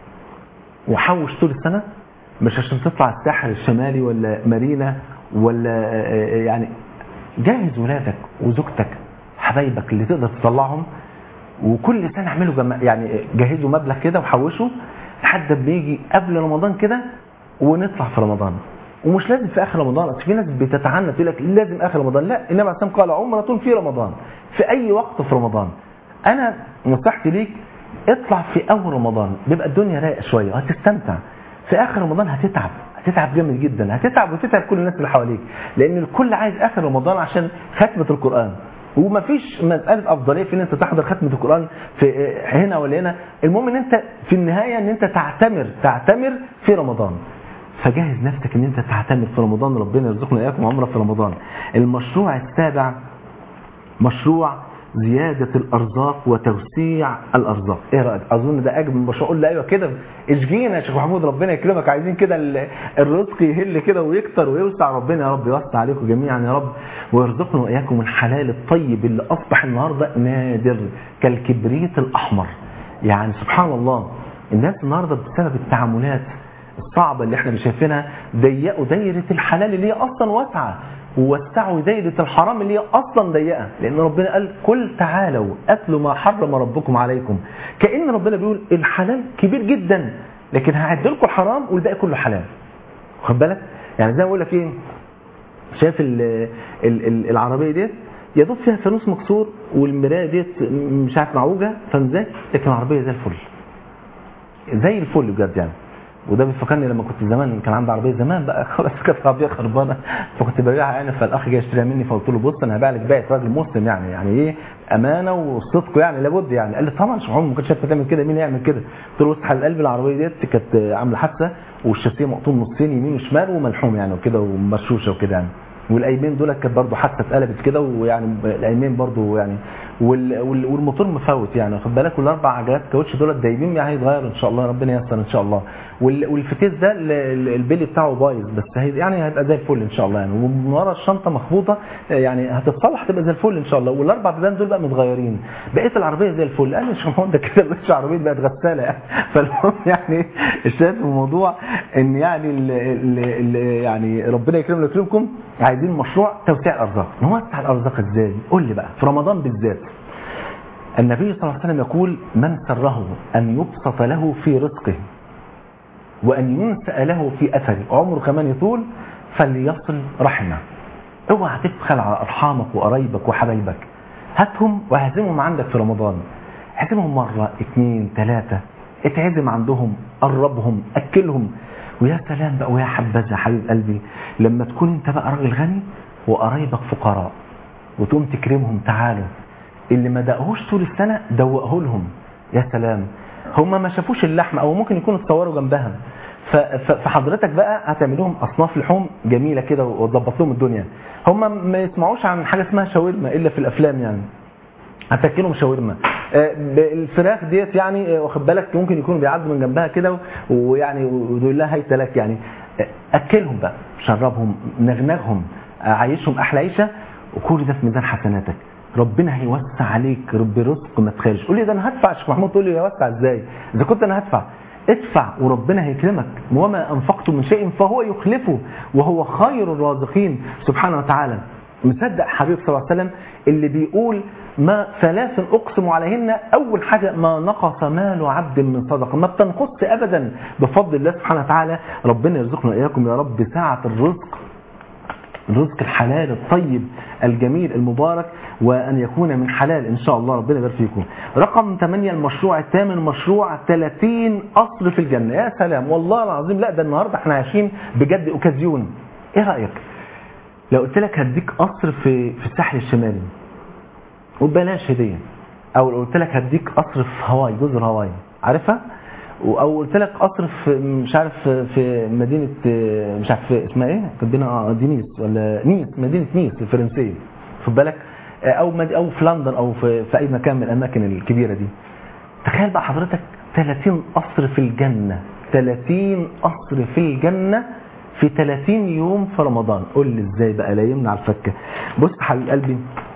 وحوش طول السنة، مش عشان تطلع الساحل الشمالي ولا مارينا ولا يعني، جهز ولادك وزوجتك حبايبك اللي تقدر تطلعهم، وكل سنة اعملوا جم... يعني جهزوا مبلغ كده وحوشوا لحد ما يجي قبل رمضان كده ونطلع في رمضان. ومش لازم في اخر رمضان، اصل في ناس بتتعنى تقول لك لازم اخر رمضان، لا النبي عليه الصلاه والسلام قال عمره في رمضان، في اي وقت في رمضان. انا نصيحتي ليك اطلع في اول رمضان بيبقى الدنيا رايقه شويه وهتستمتع. في اخر رمضان هتتعب هتتعب جامد جدا، هتتعب وتتعب كل الناس اللي حواليك، لان الكل عايز اخر رمضان عشان ختمه القران. ومفيش مساله افضليه في ان انت تحضر ختمه القران في هنا ولا هنا، المهم ان انت في النهايه ان انت تعتمر تعتمر في رمضان. فجهز نفسك ان انت تعتمر في رمضان، ربنا يرزقنا اياكم عمره في رمضان. المشروع السابع مشروع زيادة الأرزاق وتوسيع الأرزاق. إيه رأيك؟ أظن ده أجمل مشروع. أقول له أيوة كده اشجينا يا شيخ محمود ربنا يكرمك، عايزين كده الرزق يهل كده ويكتر ويوسع، ربنا يا رب يوسع عليكم جميعا يا رب ويرزقنا وإياكم الحلال الطيب اللي أصبح النهاردة نادر كالكبريت الأحمر. يعني سبحان الله الناس النهاردة بسبب التعاملات الصعبة اللي احنا شايفينها ضيقوا دايرة الحلال اللي هي أصلا واسعة، ووسعوا دايرة الحرام اللي هي أصلا ضيقة، لأن ربنا قال قل تعالوا أتلوا ما حرم ربكم عليكم. كأن ربنا بيقول الحلال كبير جدا لكن هعد لكم الحرام والباقي كله حلال. خد بالك؟ يعني زي ما بقول لك ايه، شايف ال ال ال العربية ديت يا دوب فيها فانوس مكسور والمراية ديت مش عارف معوجة فمزاج، لكن العربية زي الفل زي الفل بجد يعني. وده بيفكرني لما كنت زمان كان عندي عربيه زمان بقى خلاص كانت عربيه خربانه فكنت ببيعها يعني، فالاخ جاي يشتريها مني فقلت له بص انا هبيع لك بيعه راجل مسلم يعني يعني ايه امانه وصدق يعني لابد يعني. قال لي طبعا مش عمري ما كنتش شايف تعمل كده، مين يعمل كده؟ قلت له بص حل قلبي العربيه ديت كانت عامله حادثه والشاسيه مقطوم نصين يمين وشمال وملحوم يعني وكده ومرشوشه وكده يعني، والايمين دول كانت برضه حادثه اتقلبت كده ويعني الايمين برضه يعني والموتور مفوت يعني واخد بالك، والاربع عجلات كاوتش دول دايبين يعني هيتغيروا ان شاء الله ربنا ييسر ان شاء الله، والفتيس ده البلي بتاعه بايظ بس يعني هيبقى زي الفل ان شاء الله يعني، ومن ورا الشنطه مخبوطه يعني هتتصلح تبقى زي الفل ان شاء الله، والاربع بيبان دول بقى متغيرين بقيه العربيه زي الفل. قال لي مش ده كده مش عربيه بقت غساله يعني. فالمهم يعني شايف الموضوع ان يعني ال ال يعني ربنا يكرمنا ويكرمكم عايزين مشروع توسيع الارزاق. نوسع الارزاق ازاي؟ قول لي بقى في رمضان بالذات النبي صلى الله عليه وسلم يقول من سره أن يبسط له في رزقه وأن ينسأ له في أثره عمره كمان يطول فليصل رحمه. اوعى تبخل على أرحامك وقرايبك وحبايبك، هاتهم وهزمهم عندك في رمضان، هزمهم مرة اثنين ثلاثة، اتعزم عندهم، قربهم، أكلهم. ويا سلام بقى ويا حبذا حبيب قلبي لما تكون انت بقى راجل غني وقرايبك فقراء وتقوم تكرمهم، تعالوا اللي ما دقهوش طول السنة دوقه لهم. يا سلام، هم ما شافوش اللحمة او ممكن يكونوا اتصوروا جنبها، فحضرتك بقى هتعملهم اصناف لحوم جميلة كده وتظبط لهم الدنيا. هم ما يسمعوش عن حاجة اسمها شاورما الا في الافلام، يعني هتاكلهم شاورما. الفراخ ديت يعني واخد بالك ممكن يكونوا بيعدوا من جنبها كده ويعني ويقول لها هيت لك، يعني اكلهم بقى، شربهم، نغنغهم، عايشهم احلى عيشه، وكل ده في ميزان حسناتك. ربنا هيوسع عليك برزق ما تخيلش. قول لي ده انا هدفع يا شيخ محمود، تقول لي يوسع ازاي؟ اذا كنت انا هدفع ادفع وربنا هيكرمك. وما انفقتم من شيء فهو يخلفه وهو خير الرازقين سبحانه وتعالى. مصدق حبيب صلى الله عليه وسلم اللي بيقول ما ثلاث اقسم عليهن، اول حاجه ما نقص مال عبد من صدقه، ما بتنقص ابدا بفضل الله سبحانه وتعالى. ربنا يرزقنا اياكم يا رب سعه الرزق، الرزق الحلال الطيب الجميل المبارك، وأن يكون من حلال إن شاء الله. ربنا يبارك فيكم. رقم ثمانية المشروع الثامن، مشروع ثلاثين قصر في الجنة. يا سلام والله العظيم، لا ده النهاردة احنا عايشين بجد اوكازيون. ايه رأيك لو قلت لك هديك قصر في في الساحل الشمالي وبلاش هدية، او لو قلت لك هديك قصر في هاواي، جزر هاواي عارفها، او قلت لك قصر في مش عارف في مدينه مش عارف اسمها ايه، كاتبينها دينيس ولا نيس، مدينه نيس الفرنسيه خد بالك، او او في لندن او في, في اي مكان من الاماكن الكبيره دي. تخيل بقى حضرتك ثلاثين قصر في الجنه، ثلاثين قصر في الجنه في ثلاثين يوم في رمضان. قول لي ازاي بقى لا يمنع الفكه. بص حبيب قلبي،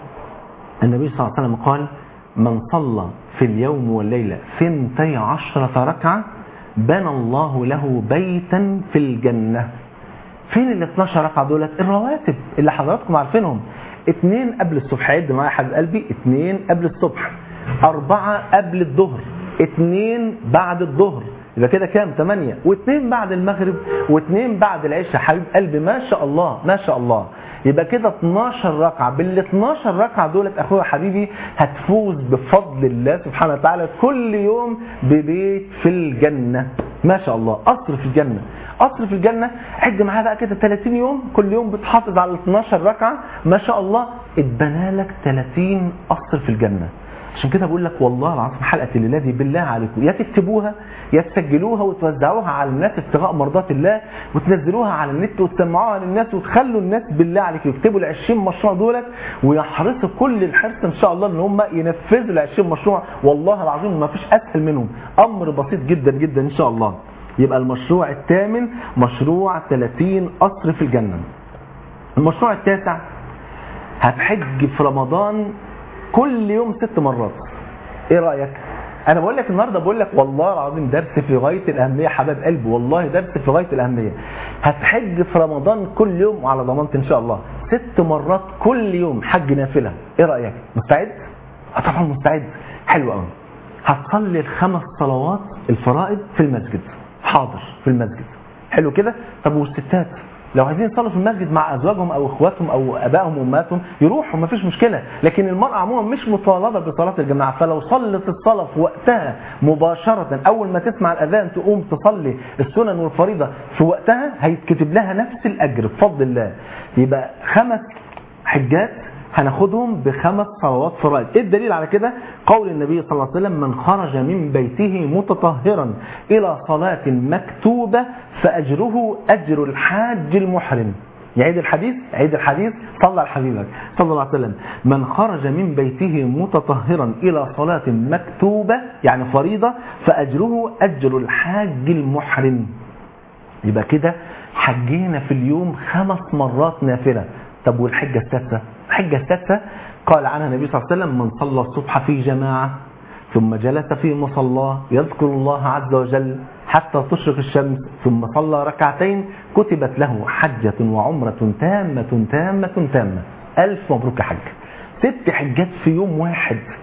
النبي صلى الله عليه وسلم قال من صلى في اليوم والليلة ثنتي عشرة ركعة بنى الله له بيتا في الجنة. فين ال اثناشر ركعة دولت؟ الرواتب اللي حضراتكم عارفينهم. اثنين قبل الصبح، عد معايا حبيب قلبي، اثنين قبل الصبح، اربعة قبل الظهر، اثنين بعد الظهر، يبقى كده كام؟ ثمانية، واثنين بعد المغرب، واثنين بعد العشاء. حبيب قلبي ما شاء الله ما شاء الله، يبقى كده اثناشر ركعة. بال اثناشر ركعة دولت اخويا حبيبي هتفوز بفضل الله سبحانه وتعالى كل يوم ببيت في الجنة. ما شاء الله، قصر في الجنة، قصر في الجنة. عد معايا بقى كده ثلاثين يوم، كل يوم بتحافظ على اثناشر ركعة، ما شاء الله اتبنى لك ثلاثين قصر في الجنة. عشان كده بقول لك والله العظيم حلقة الليلة دي بالله عليكم يا تكتبوها يا تسجلوها وتوزعوها على الناس ابتغاء مرضات الله، وتنزلوها على النت وتسمعوها للناس، وتخلوا الناس بالله عليكم يكتبوا ال عشرين مشروع دولت، ويحرصوا كل الحرص ان شاء الله ان هم ينفذوا ال عشرين مشروع. والله العظيم ما فيش اسهل منهم، امر بسيط جدا جدا ان شاء الله. يبقى المشروع الثامن مشروع ثلاثين قصر في الجنة. المشروع التاسع هتحج في رمضان كل يوم ست مرات. ايه رأيك؟ انا بقول لك النهارده بقول لك والله العظيم درس في غايه الاهميه حباب قلبي، والله درس في غايه الاهميه. هتحج في رمضان كل يوم وعلى ضمانتي ان شاء الله ست مرات كل يوم حج نافله. ايه رايك؟ مستعد؟ اه طبعا مستعد. حلو قوي. هتصلي الخمس صلوات الفرائض في المسجد، حاضر في المسجد، حلو كده. طب والستات لو عايزين يصلوا في المسجد مع ازواجهم او اخواتهم او ابائهم وامهاتهم يروحوا، مفيش مشكله. لكن المراه عموما مش مطالبه بصلاه الجماعه، فلو صلت الصلاه في وقتها مباشره اول ما تسمع الاذان تقوم تصلي السنن والفريضه في وقتها هيتكتب لها نفس الاجر بفضل الله. يبقى خمس حجات هناخدهم بخمس صلوات فرائض. ايه الدليل على كده؟ قول النبي صلى الله عليه وسلم من خرج من بيته متطهرا الى صلاة مكتوبة فاجره اجر الحاج المحرم. يعيد الحديث، عيد الحديث، صلى على حبيبك صلى الله عليه وسلم. من خرج من بيته متطهرا الى صلاة مكتوبة يعني فريضة فاجره اجر الحاج المحرم. يبقى كده حجينا في اليوم خمس مرات نافلة. طب والحجة السادسة؟ الحجة السادسة قال عنها النبي صلى الله عليه وسلم من صلى الصبح في جماعة ثم جلس في مصلاه يذكر الله عز وجل حتى تشرق الشمس ثم صلى ركعتين كتبت له حجة وعمرة تامة تامة تامة. ألف مبروك يا حج. ست حجات في يوم واحد،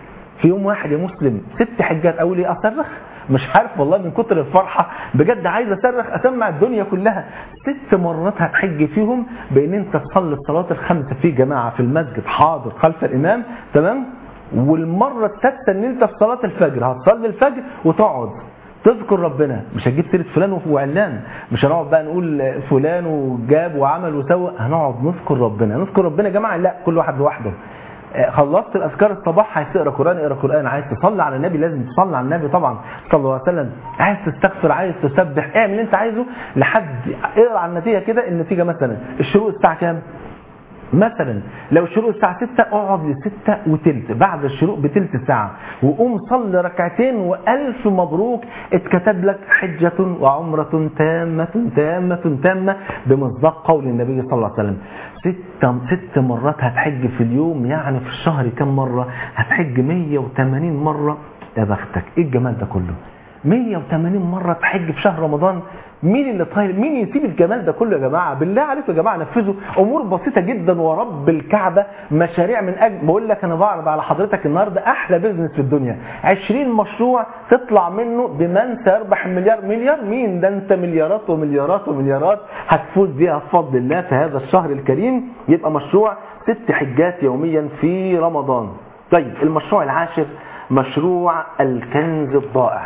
في يوم واحد يا مسلم ست حجات، اقول ايه؟ اصرخ؟ مش عارف والله من كتر الفرحه بجد عايز اصرخ اسمع الدنيا كلها. ست مرات هتحج فيهم بان انت تصلي الصلاه الخمسه في جماعه في المسجد حاضر خلف الامام، تمام؟ والمره السادسه ان انت في صلاه الفجر هتصلي الفجر وتقعد تذكر ربنا، مش هتجيب سيره فلان وعلان، مش هنقعد بقى نقول فلان وجاب وعمل وسوى، هنقعد نذكر ربنا. نذكر ربنا يا جماعه لا كل واحد لوحده. خلصت الاذكار الصباح عايز تقرا قران اقرا قران، عايز تصلي على النبي لازم تصلي على النبي طبعا صلى الله عليه وسلم، عايز تستغفر عايز تسبح اعمل اللي انت عايزه لحد اقرا على النتيجه كده. النتيجه مثلا الشروق الساعه كام؟ مثلا لو الشروق الساعة ستة اقعد لستة وتلت بعد الشروق بتلت ساعة وقوم صلي ركعتين وألف مبروك اتكتب لك حجة وعمرة تامة تامة تامة بمصداق قول النبي صلى الله عليه وسلم. ست, ست مرات هتحج في اليوم، يعني في الشهر كم مرة؟ هتحج مية وتمانين مرة. يا بختك ايه الجمال ده كله؟ مية وتمانين مرة تحج في شهر رمضان. مين اللي طايل؟ مين يسيب الجمال ده كله يا جماعه؟ بالله عليكم يا جماعه نفذوا امور بسيطه جدا ورب الكعبه مشاريع من اجل. بقول لك انا بعرض على حضرتك النهارده احلى بيزنس في الدنيا، عشرين مشروع تطلع منه بمن سيربح المليار. مليار مين ده؟ انت مليارات ومليارات ومليارات هتفوز بيها بفضل الله في هذا الشهر الكريم. يبقى مشروع ست حجات يوميا في رمضان. طيب المشروع العاشر مشروع الكنز الضائع.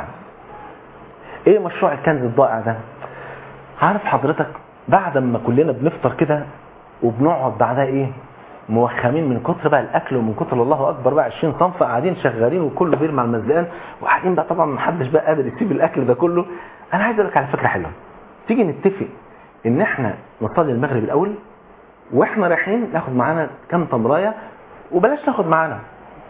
ايه مشروع الكنز الضائع ده؟ عارف حضرتك بعد ما كلنا بنفطر كده وبنقعد بعدها ايه موخمين من كتر بقى الاكل ومن كتر الله اكبر بقى عشرين صنف قاعدين شغالين وكله بيرمي على المزلقان وقاعدين بقى طبعا ما حدش بقى قادر يسيب الاكل ده كله. انا عايز اقول لك على فكره حلوه، تيجي نتفق ان احنا نصلي المغرب الاول واحنا رايحين ناخد معانا كام تمرايه، وبلاش ناخد معانا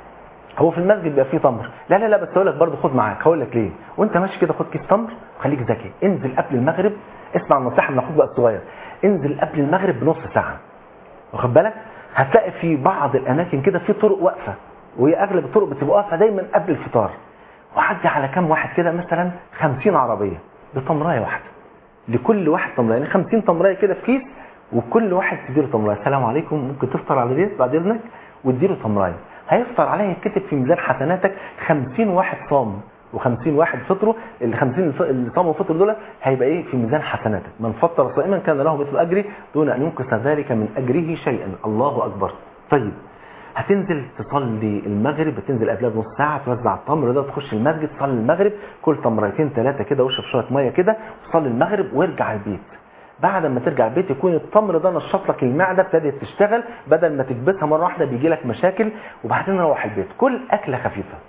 هو في المسجد بيبقى فيه تمر، لا لا لا بس اقول لك برضه خد معاك. هقول لك ليه، وانت ماشي كده خد كيس تمر وخليك ذكي، انزل قبل المغرب. اسمع النصيحه من اخوك بقى الصغير، انزل قبل المغرب بنص ساعه، واخد بالك؟ هتلاقي في بعض الاماكن كده في طرق واقفه، وهي اغلب الطرق بتبقى واقفه دايما قبل الفطار، وعدي على كام واحد كده مثلا خمسين عربيه بتمرايه واحده، لكل واحد تمرايه، يعني خمسين تمرايه كده في كيس وكل واحد تديله تمرايه. السلام عليكم ممكن تفطر على ديت بعد اذنك، واديله تمرايه. هيفطر عليه يتكتب في ميزان حسناتك خمسين واحد صام وخمسين واحد فطروا. ال خمسين اللي صاموا وفطروا دول هيبقى ايه في ميزان حسناتك. من فطر صائما كان له مثل اجره دون ان ينقص ذلك من اجره شيئا. الله اكبر. طيب هتنزل تصلي المغرب، هتنزل قبلها بنص ساعه توزع التمر ده، تخش المسجد تصلي المغرب، كل تمرتين ثلاثه كده واشرب شويه ميه كده وصلي المغرب وارجع البيت. بعد ما ترجع البيت يكون التمر ده نشط لك المعده ابتدت تشتغل بدل ما تكبسها مره واحده بيجي لك مشاكل. وبعدين روح البيت كل اكله خفيفه،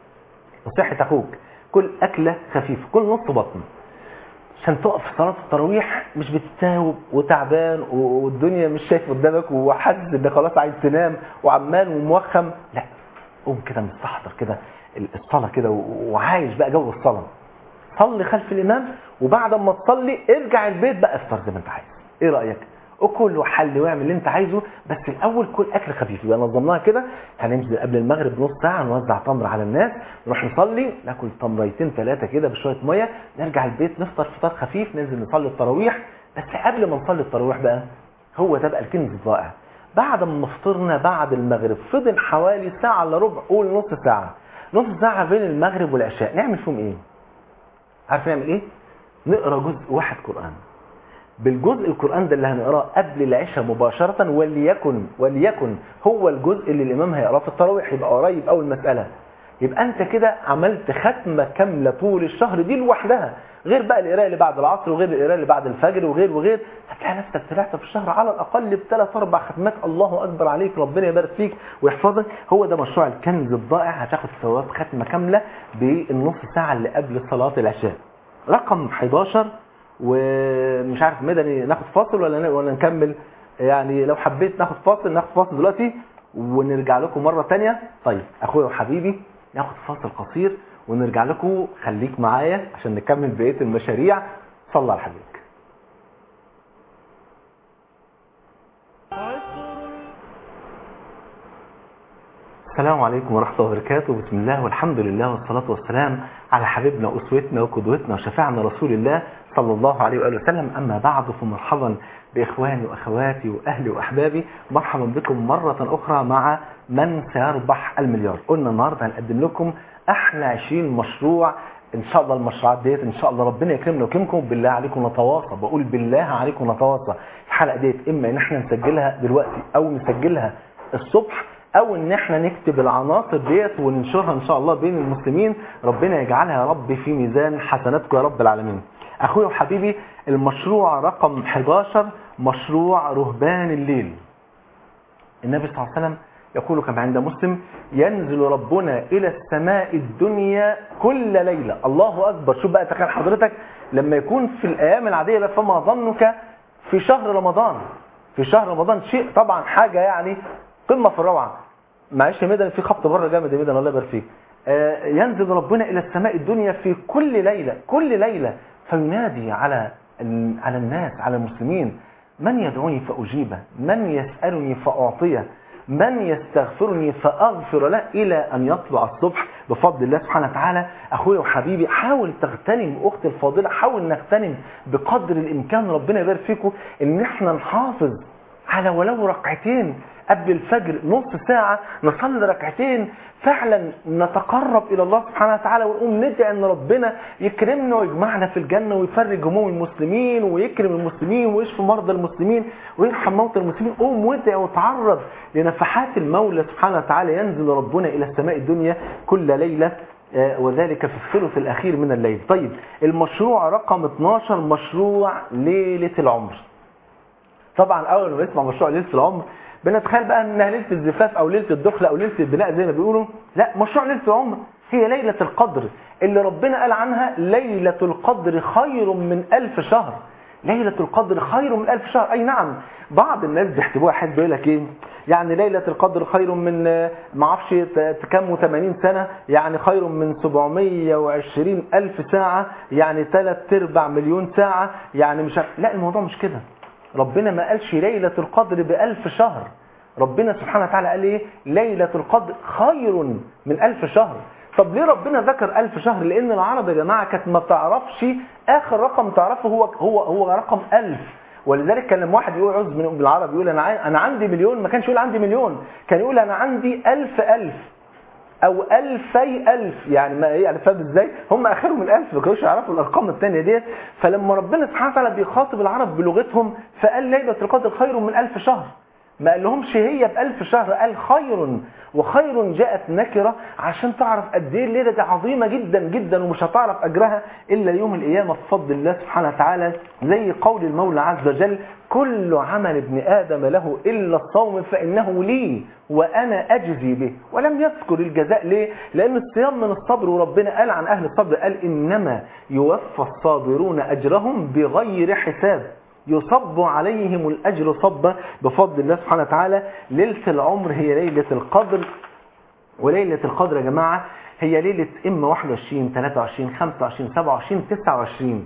نصيحه اخوك كل اكله خفيفه، كل نص بطن، عشان تقف في صلاه التراويح مش بتتاوب وتعبان والدنيا مش شايف قدامك وحاسس ان خلاص عايز تنام وعمال وموخم. لا قوم كده مستحضر كده الصلاه كده وعايش بقى جو الصلاه. صلي خلف الامام وبعد ما تصلي ارجع البيت بقى افطر زي ما انت عايز. ايه رايك؟ اكل وحل واعمل اللي انت عايزه، بس الاول كل اكل خفيف. يبقى نظمناها كده، هننزل قبل المغرب بنص ساعه نوزع تمر على الناس، نروح نصلي ناكل تمريتين ثلاثه كده بشويه ميه، نرجع البيت نفطر فطار خفيف، ننزل نصلي التراويح. بس قبل ما نصلي التراويح بقى هو ده بقى الكنز الضائع. بعد ما فطرنا بعد المغرب فضل حوالي ساعه الا ربع، قول نص ساعه، نص ساعه بين المغرب والعشاء، نعمل فيهم ايه؟ عارف نعمل ايه؟ نقرا جزء واحد قرآن. بالجزء القرآن ده اللي هنقراه قبل العشاء مباشرة، وليكن وليكن هو الجزء اللي الإمام هيقراه في التراويح، يبقى قريب أول مسألة. يبقى أنت كده عملت ختمة كاملة طول الشهر دي لوحدها، غير بقى القراءة اللي بعد العصر وغير القراءة اللي بعد الفجر وغير وغير. هتلاقي نفسك طلعت في الشهر على الأقل بثلاث أربع ختمات. الله أكبر عليك، ربنا يبارك فيك ويحفظك. هو ده مشروع الكنز الضائع، هتاخد ثواب ختمة كاملة بالنص ساعة اللي قبل صلاة العشاء. رقم حداشر، ومش عارف مدني ناخد فاصل ولا ولا نكمل؟ يعني لو حبيت ناخد فاصل ناخد فاصل دلوقتي ونرجع لكم مرة تانية. طيب اخويا وحبيبي ناخد فاصل قصير ونرجع لكم، خليك معايا عشان نكمل بقية المشاريع. صلى على حبيبك. السلام عليكم ورحمة الله وبركاته. بسم الله والحمد لله والصلاة والسلام على حبيبنا وأسوتنا وقدوتنا وشفيعنا رسول الله صلى الله عليه وآله وسلم. أما بعد فمرحبا بإخواني وأخواتي وأهلي وأحبابي، مرحبا بكم مرة أخرى مع من سيربح المليار. قلنا النهاردة هنقدم لكم أحلى عشرين مشروع إن شاء الله. المشروعات ديت إن شاء الله ربنا يكرمنا ويكرمكم. بالله عليكم نتواصى، بقول بالله عليكم نتواصى. الحلقة ديت إما إن احنا نسجلها دلوقتي أو نسجلها الصبح، او ان احنا نكتب العناصر ديت وننشرها ان شاء الله بين المسلمين. ربنا يجعلها يا رب في ميزان حسناتكم يا رب العالمين. اخويا وحبيبي، المشروع رقم حداشر مشروع رهبان الليل. النبي صلى الله عليه وسلم يقول كما عند مسلم: ينزل ربنا الى السماء الدنيا كل ليلة. الله اكبر. شوف بقى، تخيل حضرتك لما يكون في الايام العادية بقى، فما ظنك في شهر رمضان. في شهر رمضان شيء طبعا حاجة يعني قمة في الروعة. معلش يا ميدان، في خبط بره جامد يا ميدان، الله يبارك فيك. آه ينزل ربنا الى السماء الدنيا في كل ليله كل ليله فينادي على على الناس، على المسلمين: من يدعوني فاجيبه، من يسالني فاعطيه، من يستغفرني فاغفر له، الى ان يطلع الصبح بفضل الله سبحانه وتعالى. اخويا وحبيبي، حاول تغتنم، اختي الفاضله حاول نغتنم بقدر الامكان، ربنا يبارك فيكم، ان احنا نحافظ على ولو ركعتين قبل الفجر، نص ساعة نصلي ركعتين، فعلا نتقرب إلى الله سبحانه وتعالى، ونقوم ندعي أن ربنا يكرمنا ويجمعنا في الجنة ويفرج هموم المسلمين ويكرم المسلمين ويشفي مرضى المسلمين ويرحم موتى المسلمين. قوم وادعي وتعرض لنفحات المولى سبحانه وتعالى. ينزل ربنا إلى السماء الدنيا كل ليلة، وذلك في الثلث الأخير من الليل. طيب، المشروع رقم اتناشر مشروع ليلة العمر. طبعا أول ما نسمع مشروع ليلة العمر بنتخيل بقى انها ليله الزفاف او ليله الدخله او ليله البناء زي ما بيقولوا. لا، مشروع ليله العمر هي ليله القدر اللي ربنا قال عنها: ليله القدر خير من ألف شهر. ليله القدر خير من ألف شهر. اي نعم، بعض الناس بيحسبوها حد بيقول لك ايه يعني ليله القدر خير من ما اعرفش كام وثمانين سنه، يعني خير من سبعمية وعشرين ألف ساعه، يعني ثلاث ارباع مليون ساعه، يعني مش عارف. لا، الموضوع مش كده. ربنا ما قالش ليلة القدر بألف شهر. ربنا سبحانه وتعالى قال ايه؟ ليلة القدر خير من ألف شهر. طب ليه ربنا ذكر ألف شهر؟ لأن العرب يا جماعة كانت ما تعرفش آخر رقم تعرفه هو هو هو رقم ألف. ولذلك كان لما واحد يقول عز من بالعرب يقول أنا أنا عندي مليون، ما كانش يقول عندي مليون، كان يقول أنا عندي ألف ألف او الفي الف. يعني ما ايه الف ازاي؟ هم اخرهم الالف، ما كانوش يعرفوا الارقام الثانيه ديت. فلما ربنا سبحانه وتعالى بيخاطب العرب بلغتهم فقال ليله القدر خير من ألف شهر، ما قال لهمش هي بألف شهر، قال خير. وخير جاءت نكره عشان تعرف قد ايه الليله دي عظيمه جدا جدا، ومش هتعرف اجرها الا يوم القيامه بفضل الله سبحانه وتعالى. زي قول المولى عز وجل: كل عمل ابن آدم له إلا الصوم فإنه لي وأنا أجزي به. ولم يذكر الجزاء. ليه؟ لأن الصيام من الصبر، وربنا قال عن أهل الصبر قال: إنما يوفى الصابرون أجرهم بغير حساب، يصب عليهم الأجر صبا بفضل الله سبحانه وتعالى. ليلة العمر هي ليلة القدر. وليلة القدر يا جماعة هي ليلة إما واحد وعشرين ثلاثة وعشرين خمسة وعشرين سبعة وعشرين تسعة وعشرين،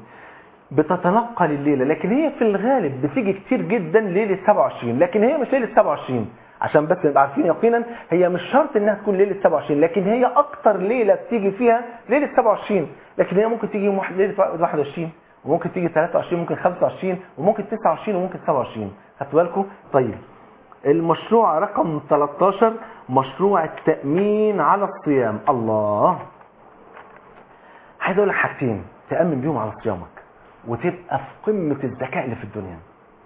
بتتنقل الليلة، لكن هي في الغالب بتيجي كتير جدا ليلة سبعة وعشرين، لكن هي مش ليلة سبعة وعشرين. عشان بس نبقى عارفين يقينا، هي مش شرط انها تكون ليلة سبعة وعشرين، لكن هي اكتر ليلة بتيجي فيها ليلة سبعة وعشرين، لكن هي ممكن تيجي ليلة واحد وعشرين، وممكن تيجي ثلاثة وعشرين، ممكن خمسة وعشرين، وممكن تسعة وعشرين، وممكن سبعة وعشرين. خدتوا بالكم؟ طيب، المشروع رقم تلتاشر مشروع التأمين على الصيام. الله، عايز اقول لك حاجتين تأمن بيهم على صيامك وتبقى في قمة الذكاء اللي في الدنيا.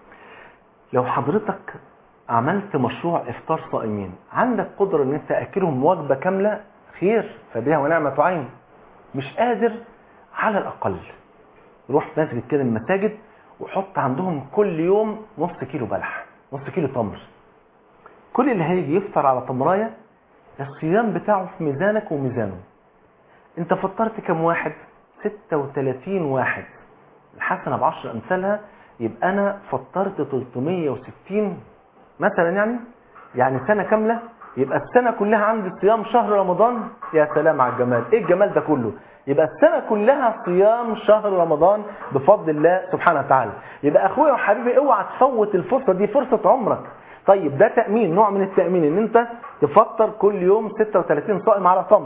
لو حضرتك عملت مشروع افطار صائمين، عندك قدرة ان انت تاكلهم وجبة كاملة، خير فبها ونعمة عين. مش قادر، على الاقل روح مسجد كده من المساجد وحط عندهم كل يوم نص كيلو بلح، نص كيلو تمر. كل اللي هيجي يفطر على تمرايه الصيام بتاعه في ميزانك وميزانه. انت فطرت كم واحد؟ ستة وثلاثين واحد، الحسنة بعشر امثالها، يبقى انا فطرت ثلاثمية وستين مثلا، يعني يعني سنة كاملة، يبقى السنة كلها عندي صيام شهر رمضان. يا سلام على الجمال، ايه الجمال ده كله؟ يبقى السنة كلها صيام شهر رمضان بفضل الله سبحانه وتعالى. يبقى اخويا وحبيبي اوعى تفوت الفرصة دي، فرصة عمرك. طيب، ده تأمين، نوع من التأمين ان انت تفطر كل يوم ستة وثلاثين صائم على تمر.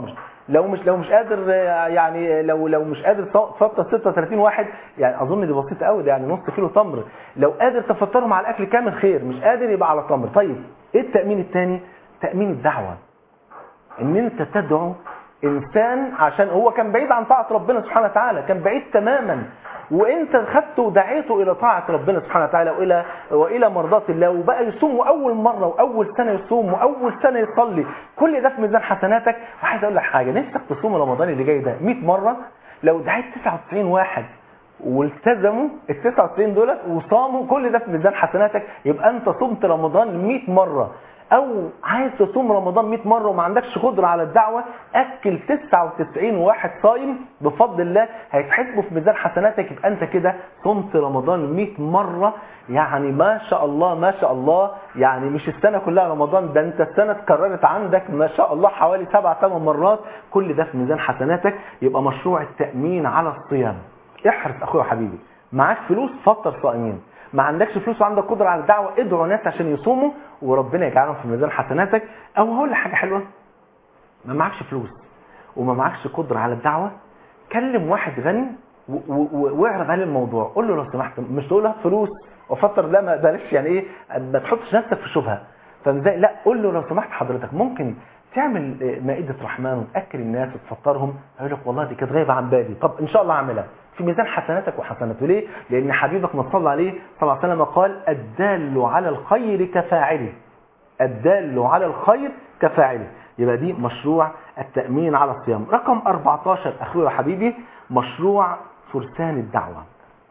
لو مش لو مش قادر يعني لو لو مش قادر تفطر ستة وثلاثين واحد، يعني اظن دي بسيطه قوي، ده يعني نص كيلو تمر. لو قادر تفطرهم على الاكل كامل خير، مش قادر يبقى على تمر. طيب ايه التامين الثاني؟ تامين الدعوه، ان انت تدعو انسان عشان هو كان بعيد عن طاعه ربنا سبحانه وتعالى، كان بعيد تماما، وانت خدته ودعيته الى طاعه ربنا سبحانه وتعالى والى والى مرضاه الله، وبقى يصوم اول مره واول سنه يصوم واول سنه يصلي، كل ده في ميزان حسناتك. وعايز اقول لك حاجه، نفسك تصوم رمضان اللي جاي ده مئة مره. لو دعيت تسعة وتسعين واحد والتزموا ال تسعة وتسعين دولت وصاموا، كل ده في ميزان حسناتك، يبقى انت صمت رمضان مئة مره. او عايز تصوم رمضان مئة مره وما عندكش قدره على الدعوه، اكل تسعة وتسعين واحد صايم بفضل الله، هيتحسبوا في ميزان حسناتك، يبقى انت كده صمت رمضان مئة مره. يعني ما شاء الله ما شاء الله، يعني مش السنه كلها رمضان، ده انت السنه اتكررت عندك ما شاء الله حوالي سبع ثمان مرات، كل ده في ميزان حسناتك. يبقى مشروع التامين على الصيام. احرص اخويا وحبيبي، معاك فلوس فطر صائمين، ما عندكش فلوس وعندك قدره على الدعوه، ادعوا ناس عشان يصوموا وربنا يجعلهم في ميزان حسناتك. او هقول لك حاجه حلوه، ما معكش فلوس وما معكش قدره على الدعوه، كلم واحد غني واعرض عليه الموضوع، قول له لو سمحت، مش تقول له فلوس وفطر، لا ما بلاش، يعني ايه، ما تحطش نفسك في شبهه، فازاي؟ لا، قول له لو سمحت حضرتك ممكن تعمل مائده رحمن وتاكل الناس وتفطرهم. هيقول لك والله دي كانت غايبه عن بالي، طب ان شاء الله اعملها، في ميزان حسناتك وحسناته. ليه؟ لان حبيبك ما صلى عليه صلى الله عليه وسلم قال الدال على الخير كفاعله، الدال على الخير كفاعله. يبقى دي مشروع التأمين على الصيام. رقم أربعتاشر أخوي وحبيبي، مشروع فرسان الدعوة.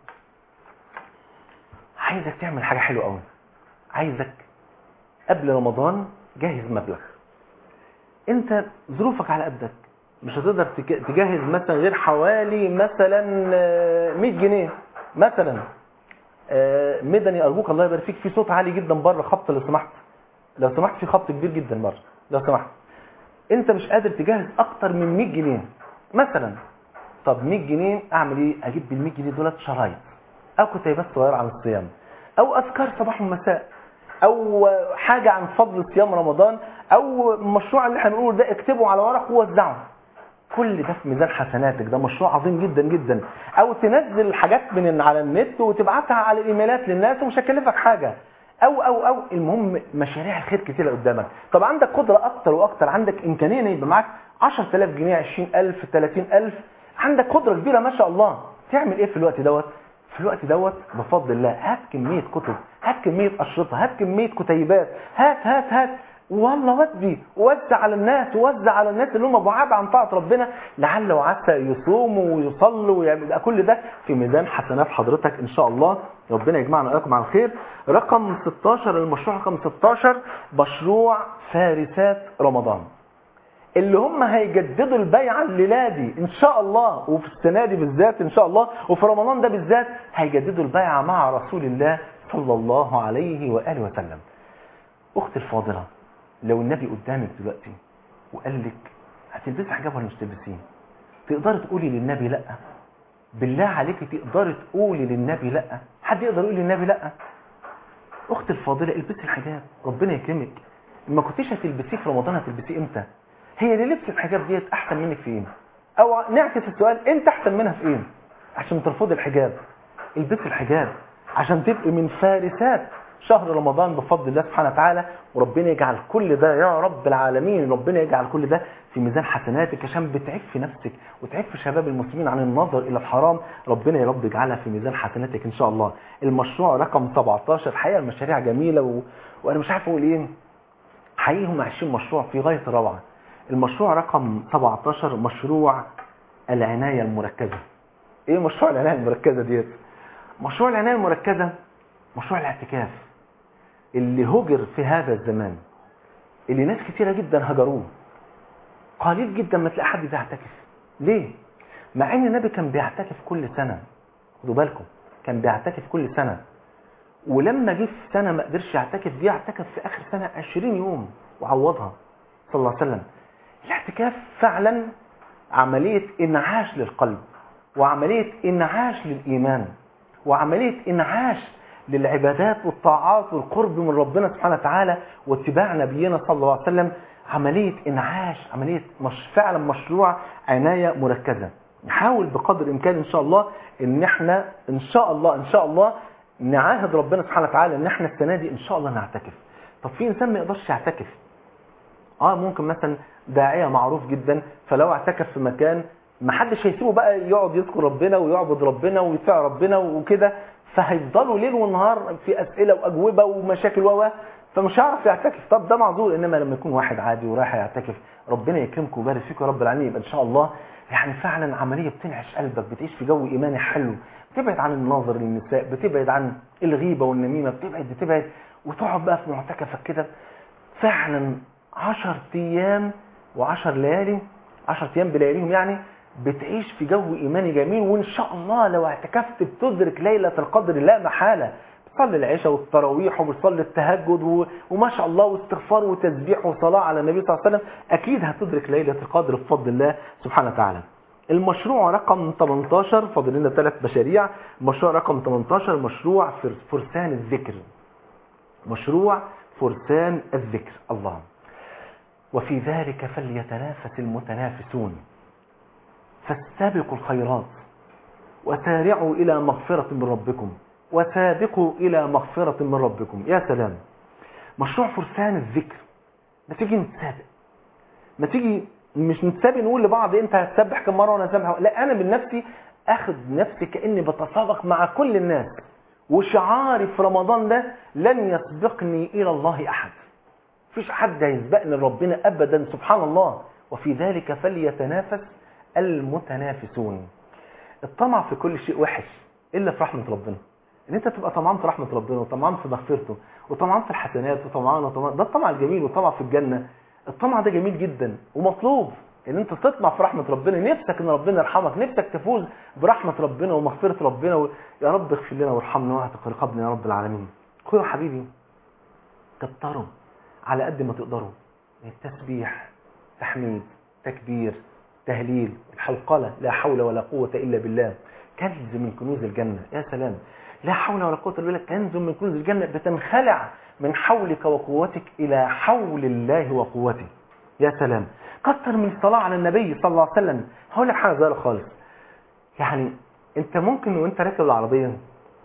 عايزك تعمل حاجة حلوة قوي، عايزك قبل رمضان جاهز مبلغ. انت ظروفك على قدك، مش هتقدر تجهز مثلا غير حوالي مثلا مئة جنيه مثلا. مدني ارجوك الله يبارك فيك، في صوت عالي جدا بره، خبط لو سمحت، لو سمحت في خبط كبير جدا بره لو سمحت. انت مش قادر تجهز اكتر من مئة جنيه مثلا. طب مئة جنيه اعمل ايه؟ اجيب بال مئة جنيه دولت شرايط او كتيبات صغيره عن الصيام، او اذكار صباح ومساء، او حاجه عن فضل صيام رمضان، او مشروع اللي احنا بنقوله ده اكتبه على ورق ووزعه. كل ده في ميزان حسناتك، ده مشروع عظيم جدا جدا. او تنزل حاجات من على النت وتبعتها على الايميلات للناس ومش هتكلفك حاجه، او او او المهم مشاريع الخير كتيره قدامك. طب عندك قدره اكتر واكتر، عندك امكانيه ان يبقى معاك عشرة آلاف جنيه، عشرين ألف، ثلاثين ألف، عندك قدره كبيره ما شاء الله. تعمل ايه في الوقت دوت؟ في الوقت دوت بفضل الله هات كميه كتب، هات كميه اشرطه، هات كميه كتيبات، هات هات هات والله ودي وزع على الناس، وزع على الناس اللي هم بعاد عن طاعه ربنا، لعل وعسى يصوموا ويصلوا ويعمل كل ده في ميزان حسنات حضرتك ان شاء الله. ربنا يجمعنا واياكم على الخير. رقم ستاشر، المشروع رقم ستاشر، مشروع فارسات رمضان، اللي هم هيجددوا البيعه الليله دي ان شاء الله، وفي السنه دي بالذات ان شاء الله، وفي رمضان ده بالذات هيجددوا البيعه مع رسول الله صلى الله عليه واله وسلم. اختي الفاضله، لو النبي قدامك دلوقتي وقال لك هتلبسي حجاب ولا مش تلبسيه، تقدري تقولي للنبي لا؟ بالله عليكي تقدري تقولي للنبي لا؟ حد يقدر يقول للنبي لا؟ اختي الفاضله البسي الحجاب، ربنا يكرمك. ما كنتيش هتلبسيه في رمضان، هتلبسيه امتى؟ هي اللي لبست الحجاب ديت احسن منك في ايه؟ او نعكس السؤال، انت احسن منها في ايه عشان ترفضي الحجاب؟ البسي الحجاب عشان تبقي من فارسات شهر رمضان بفضل الله سبحانه وتعالى. وربنا يجعل كل ده يا رب العالمين، ربنا يجعل كل ده في ميزان حسناتك، عشان بتعفي نفسك وتعفي شباب المسلمين عن النظر الى الحرام. ربنا يا رب يجعلها في ميزان حسناتك ان شاء الله. المشروع رقم سبعتاشر، حقيقه المشاريع جميله و... وانا مش عارف اقول ايه، حقيقي هم عشرين مشروع في غايه الروعه. المشروع رقم سبعتاشر، مشروع العنايه المركزه. ايه مشروع العنايه المركزه ديت؟ مشروع العنايه المركزه مشروع الاعتكاف اللي هجر في هذا الزمان، اللي ناس كتيرة جدا هجروه، قليل جدا ما تلاقي حد بيعتكف. ليه؟ مع ان النبي كان بيعتكف كل سنة، خدوا بالكم كان بيعتكف كل سنة، ولما جه في سنة ما قدرش يعتكف، دي اعتكف في اخر سنة عشرين يوم وعوضها صلى الله عليه وسلم. الاعتكاف فعلا عملية انعاش للقلب، وعملية انعاش للإيمان، وعملية انعاش للعبادات والطاعات والقرب من ربنا سبحانه وتعالى واتباع نبينا صلى الله عليه وسلم. عملية انعاش، عملية مش فعلا مشروع عناية مركزة. نحاول بقدر الامكان ان شاء الله ان احنا ان شاء الله ان شاء الله نعاهد ربنا سبحانه وتعالى ان احنا السنة دي ان شاء الله نعتكف. طب في انسان ما يقدرش يعتكف، اه ممكن مثلا داعية معروف جدا، فلو اعتكف في مكان ما حدش هيسيبه بقى يقعد يذكر ربنا ويعبد ربنا ويطيع ربنا وكده، فهيفضلوا ليل ونهار في اسئله واجوبه ومشاكل و فمش هيعرف يعتكف. طب ده معذور. انما لما يكون واحد عادي ورايح يعتكف، ربنا يكرمكم ويبارك فيكم يا رب العالمين، يبقى ان شاء الله يعني فعلا عمليه بتنعش قلبك، بتعيش في جو ايماني حلو، بتبعد عن النظر للنساء، بتبعد عن الغيبه والنميمه، بتبعد بتبعد وتقعد بقى في معتكفك كده فعلا عشر ايام وعشر ليالي، عشر ايام بلياليهم يعني، بتعيش في جو ايماني جميل. وان شاء الله لو اعتكفت بتدرك ليله القدر لا محاله. بتصلي العشاء والتراويح وبتصلي التهجد و... وما شاء الله واستغفار وتسبيح وصلاه على النبي صلى الله عليه وسلم، اكيد هتدرك ليله القدر بفضل الله سبحانه وتعالى. المشروع رقم ثمانية عشر، فاضل لنا ثلاث مشاريع. مشروع رقم ثمانية عشر مشروع فرسان الذكر. مشروع فرسان الذكر. الله. وفي ذلك فليتنافس المتنافسون، فاستبقوا الخيرات وسارعوا إلى مغفرة من ربكم وسابقوا إلى مغفرة من ربكم. يا سلام. مشروع فرسان الذكر. ما تيجي نتسابق، ما تيجي مش نتسابق نقول لبعض انت هتسبح كم مرة وانا هسبح، لا، انا من نفسي اخذ نفسي كأني بتسابق مع كل الناس، وشعاري في رمضان ده لن يسبقني إلى الله أحد. فيش حد هيسبقني لربنا أبدا سبحان الله. وفي ذلك فليتنافس المتنافسون. الطمع في كل شيء وحش إلا في رحمة ربنا. ان انت تبقى طمعان في رحمة ربنا وطمعان في مغفرته وطمعان في الحسنات وطمعان وطمعان، ده الطمع الجميل، والطمع في الجنة. الطمع ده جميل جدا ومطلوب، ان انت تطمع في رحمة ربنا، نفسك ان ربنا يرحمك، نفسك تفوز برحمة ربنا ومغفرة ربنا و... يا رب اغفر لنا وارحمنا واعتق رقابنا يا رب العالمين. خذوا حبيبي كتروا على قد ما تقدروا التسبيح، تحميد، تكبير، تهليل، الحلقلة، لا حول ولا قوة إلا بالله، كنز من كنوز الجنة. يا سلام. لا حول ولا قوة إلا بالله، كنز من كنوز الجنة، بتنخلع من حولك وقوتك إلى حول الله وقوته. يا سلام. كتر من الصلاة على النبي صلى الله عليه وسلم. هقول لك حاجة صغيرة خالص، يعني انت ممكن وانت راكب العربية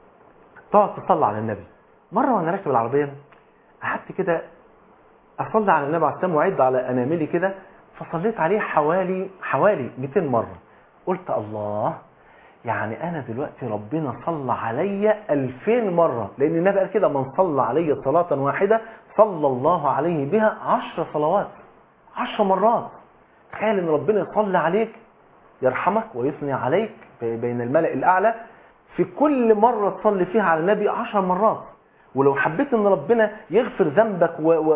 تقعد تصلي على النبي. مرة وانا راكب العربية قعدت كده اصلي على النبي عليه السلام وعد على اناملي كده، فصليت عليه حوالي حوالي مئتين مرة. قلت الله، يعني انا دلوقتي ربنا صلى علي ألفين مرة، لان النبي قال كده: من صلى علي صلاة واحدة صلى الله عليه بها عشر صلوات، عشر مرات. تخيل ان ربنا يصلي عليك، يرحمك ويثني عليك بين الملأ الأعلى في كل مرة تصلي فيها على النبي عشر مرات. ولو حبيت ان ربنا يغفر ذنبك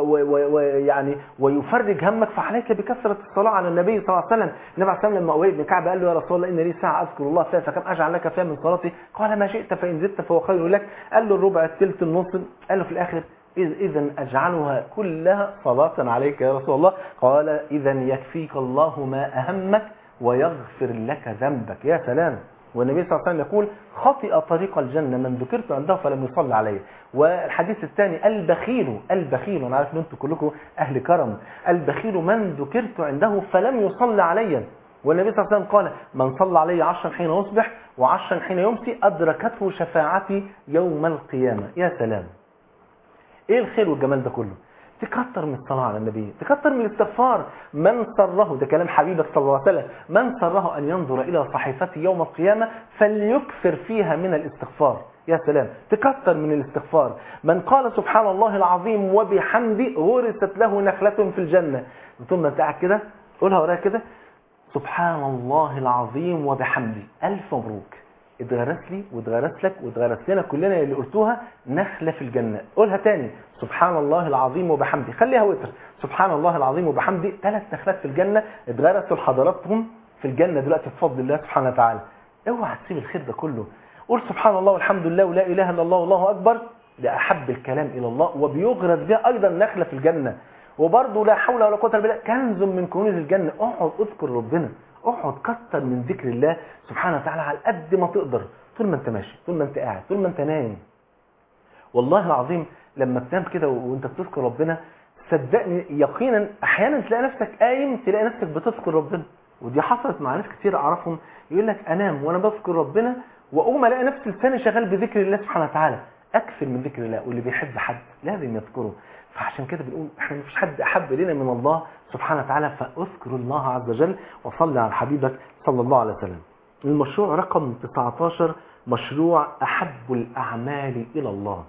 ويعني ويفرج همك، فعليك بكثرة الصلاة على النبي صلى الله عليه وسلم. النبي عليه الصلاة والسلام لما أبي بن كعب قال له: يا رسول الله، إن لي ساعة أذكر الله فيها، فكم أجعل لك فيها من صلاتي؟ قال: ما شئت، فإن زدت فهو خير لك. قال له: الربع، الثلث، النص. قال له في الآخر: إذا أجعلها كلها صلاة عليك يا رسول الله. قال: إذا يكفيك الله ما أهمك ويغفر لك ذنبك. يا سلام. والنبي صلى الله عليه وسلم يقول: خطئ طريق الجنة من ذكرت عنده فلم يصلي عليه. والحديث الثاني: البخيل البخيل انا عارف ان انتم كلكم اهل كرم، البخيل من ذكرت عنده فلم يصلي علي. والنبي صلى الله عليه وسلم قال: من صلى علي عشرا حين يصبح وعشرا حين يمسي أدركته شفاعتي يوم القيامة. يا سلام. ايه الخير والجمال ده كله؟ تكتر من الصلاة على النبي، تكتر من الاستغفار. من سره، ده كلام حبيبك صلى الله عليه وسلم، من سره أن ينظر إلى صحيفته يوم القيامة فليكثر فيها من الاستغفار. يا سلام. تكتر من الاستغفار. من قال سبحان الله العظيم وبحمده غرست له نخلة في الجنة. طول ما انت قاعد كده قولها ورايا كده: سبحان الله العظيم وبحمده، ألف مبروك، اتغرس لي واتغرس لك واتغرس لنا كلنا اللي قلتوها نخلة في الجنة. قولها تاني: سبحان الله العظيم وبحمده، خليها وتر، سبحان الله العظيم وبحمده، ثلاث نخلات في الجنة اتغرسوا لحضراتهم في الجنة دلوقتي بفضل الله سبحانه وتعالى. اوعى تسيب الخير ده كله. قول سبحان الله والحمد لله ولا اله الا الله والله اكبر، ده احب الكلام الى الله، وبيغرس بها ايضا نخلة في الجنة. وبرضه لا حول ولا قوة الا بالله، كنز من كنوز الجنة. اقعد اذكر ربنا، اقعد كتر من ذكر الله سبحانه وتعالى على قد ما تقدر، طول ما انت ماشي، طول ما انت قاعد، طول ما انت نايم. والله العظيم لما تنام كده وانت بتذكر ربنا، صدقني يقينا احيانا تلاقي نفسك قايم تلاقي نفسك بتذكر ربنا، ودي حصلت مع ناس كتير اعرفهم، يقول لك انام وانا بذكر ربنا واقوم الاقي نفسي لساني شغال بذكر الله سبحانه وتعالى. اكثر من ذكر الله، واللي بيحب حد لازم يذكره. فعشان كده بنقول احنا مفيش حد احب الينا من الله سبحانه وتعالى، فاذكر الله عز وجل وصلي على حبيبك صلى الله عليه وسلم. المشروع رقم تسعتاشر مشروع احب الاعمال الى الله.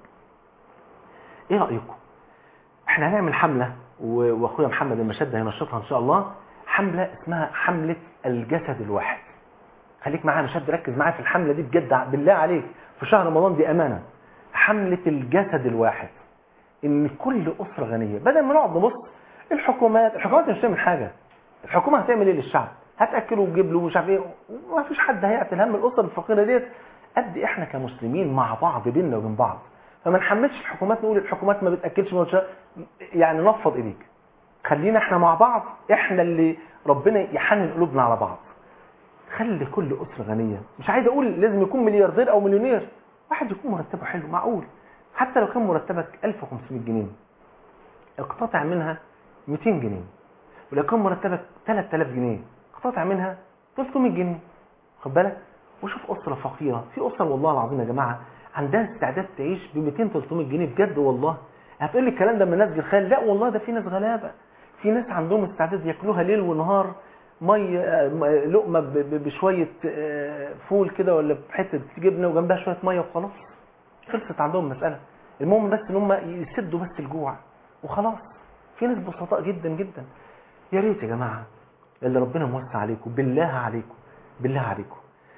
ايه رايكم؟ احنا هنعمل حمله واخويا محمد المشد هينشطها ان شاء الله، حمله اسمها حمله الجسد الواحد. خليك معايا مشد، ركز معايا في الحمله دي بجد بالله عليك، في شهر رمضان دي امانه. حمله الجسد الواحد، ان كل اسره غنيه بدل ما نقعد نبص الحكومات الحكومات مش هتعمل حاجه. الحكومه هتعمل ايه للشعب؟ هتاكله وتجيب له مش عارف ايه، وما فيش حد هيعتل هم الاسر الفقيره ديت قد احنا كمسلمين مع بعض بيننا وبين بعض. فما نحملش الحكومات نقول الحكومات ما بتاكلش ما يعني نفض ايديك. خلينا احنا مع بعض، احنا اللي ربنا يحنن قلوبنا على بعض. خلي كل اسره غنيه، مش عايز اقول لازم يكون ملياردير او مليونير، واحد يكون مرتبه حلو معقول، حتى لو كان مرتبك ألف وخمسمائة جنيه اقتطع منها مئتين جنيه، ولو كان مرتبك ثلاثة آلاف جنيه اقتطع منها ثلاثمائة جنيه. خد بالك، وشوف اسره فقيره، في اسر والله العظيم يا جماعه عندها استعداد تعيش ب مئتين ثلاثمائة جنيه بجد والله. هتقول لي الكلام ده من ناس بالخيال، لا والله ده في ناس غلابه، في ناس عندهم استعداد ياكلوها ليل ونهار ميه لقمه بشويه فول كده ولا بحته جبنه وجنبها شويه ميه وخلاص، خلصت عندهم مساله. المهم بس ان هم يسدوا بس الجوع وخلاص. في ناس بسطاء جدا جدا. يا ريت يا جماعه اللي ربنا موسع عليكم بالله عليكم بالله عليكم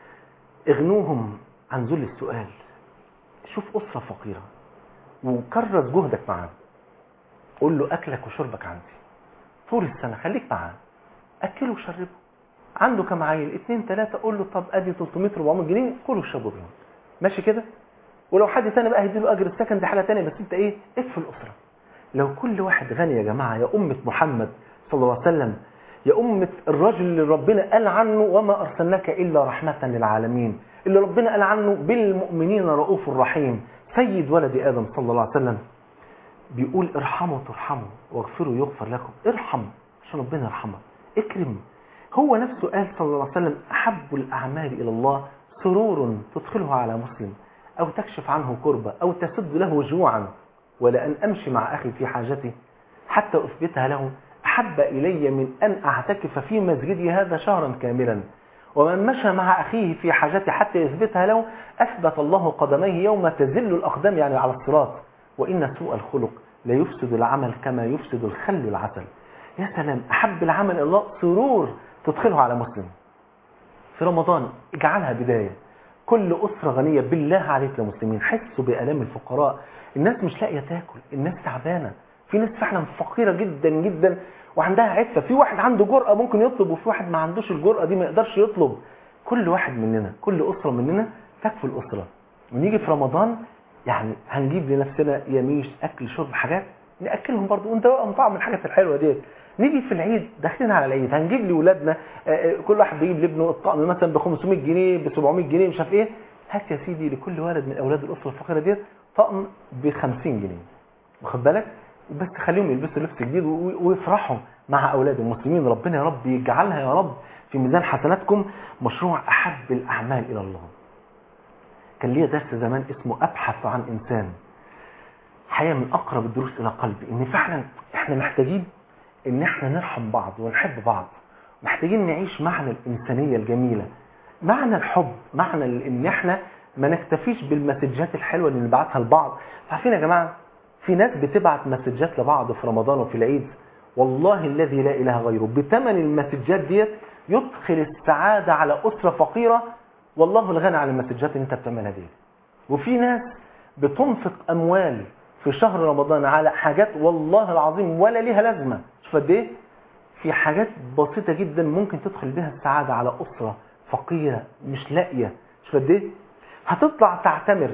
اغنوهم عن ذل السؤال. شوف اسره فقيره وكرس جهدك معاه، قول له اكلك وشربك عندي طول السنه، خليك معاه اكله وشربه. عنده كم عيل؟ اثنين ثلاثه، قول له طب ادي ثلاثمائة أربعمائة جنيه كله وشربه بيهم، ماشي كده؟ ولو حد ثاني بقى هيديله اجر السكن دي حاجه ثانيه، بس انت ايه؟ اكفي الاسره. لو كل واحد غني يا جماعه، يا امه محمد صلى الله عليه وسلم، يا امه الرجل اللي ربنا قال عنه وما ارسلناك الا رحمه للعالمين، اللي ربنا قال عنه بالمؤمنين رؤوف رحيم، سيد ولد ادم صلى الله عليه وسلم، بيقول ارحموا ترحموا واغفروا يغفر لكم. ارحم عشان ربنا يرحمك، اكرم. هو نفسه قال صلى الله عليه وسلم احب الاعمال الى الله سرور تدخله على مسلم او تكشف عنه كربة او تسد له جوعا، ولأن امشي مع اخي في حاجته حتى اثبتها له احب الي من ان اعتكف في مسجدي هذا شهرا كاملا. ومن مشى مع اخيه في حاجته حتى يثبتها له اثبت الله قدميه يوم تزل الاقدام، يعني على الصراط. وان سوء الخلق لا يفسد العمل كما يفسد الخل العسل. يا سلام، احب العمل الى الله سرور تدخله على مسلم. في رمضان اجعلها بدايه، كل اسره غنيه بالله عليك يا مسلمين حسوا بالام الفقراء. الناس مش لاقيه تاكل، الناس تعبانه، في ناس فعلا فقيره جدا جدا وعندها عفه، في واحد عنده جرأه ممكن يطلب وفي واحد ما عندوش الجرأه دي ما يقدرش يطلب. كل واحد مننا كل اسره مننا تكفي الاسره. ونيجي في رمضان يعني هنجيب لنفسنا يميش اكل شرب حاجات ناكلهم برضو، وانت بقى مطعم الحاجات الحلوه ديت. نيجي في العيد داخلين على العيد هنجيب لاولادنا، كل واحد بيجيب لابنه الطقم مثلا ب خمسمائة جنيه ب سبعمائة جنيه مش عارف ايه. هات يا سيدي لكل ولد من اولاد الاسره الفقيره ديت طقم ب خمسين جنيه، واخد بالك؟ بس خليهم يلبسوا لبس جديد ويفرحوا مع اولاد المسلمين. ربنا يا رب يجعلها يا رب في ميزان حسناتكم. مشروع احب الاعمال الى الله. كان ليا درس زمان اسمه ابحث عن انسان، حقيقه من اقرب الدروس الى قلبي، ان فعلا احنا محتاجين ان احنا نرحم بعض ونحب بعض، محتاجين نعيش معنى الانسانيه الجميله، معنى الحب، معنى ان احنا ما نكتفيش بالمسجات الحلوه اللي نبعتها لبعض. عارفين يا جماعه في ناس بتبعت مسجات لبعض في رمضان وفي العيد، والله الذي لا اله غيره بثمن المسجات ديت يدخل السعاده على اسره فقيره، والله الغني عن المسجات اللي انت بتعملها دي. وفي ناس بتنفق اموال في شهر رمضان على حاجات والله العظيم ولا ليها لازمه. شوف قد ايه في حاجات بسيطه جدا ممكن تدخل بها السعاده على اسره فقيره مش لاقيه. شوف قد ايه هتطلع تعتمر،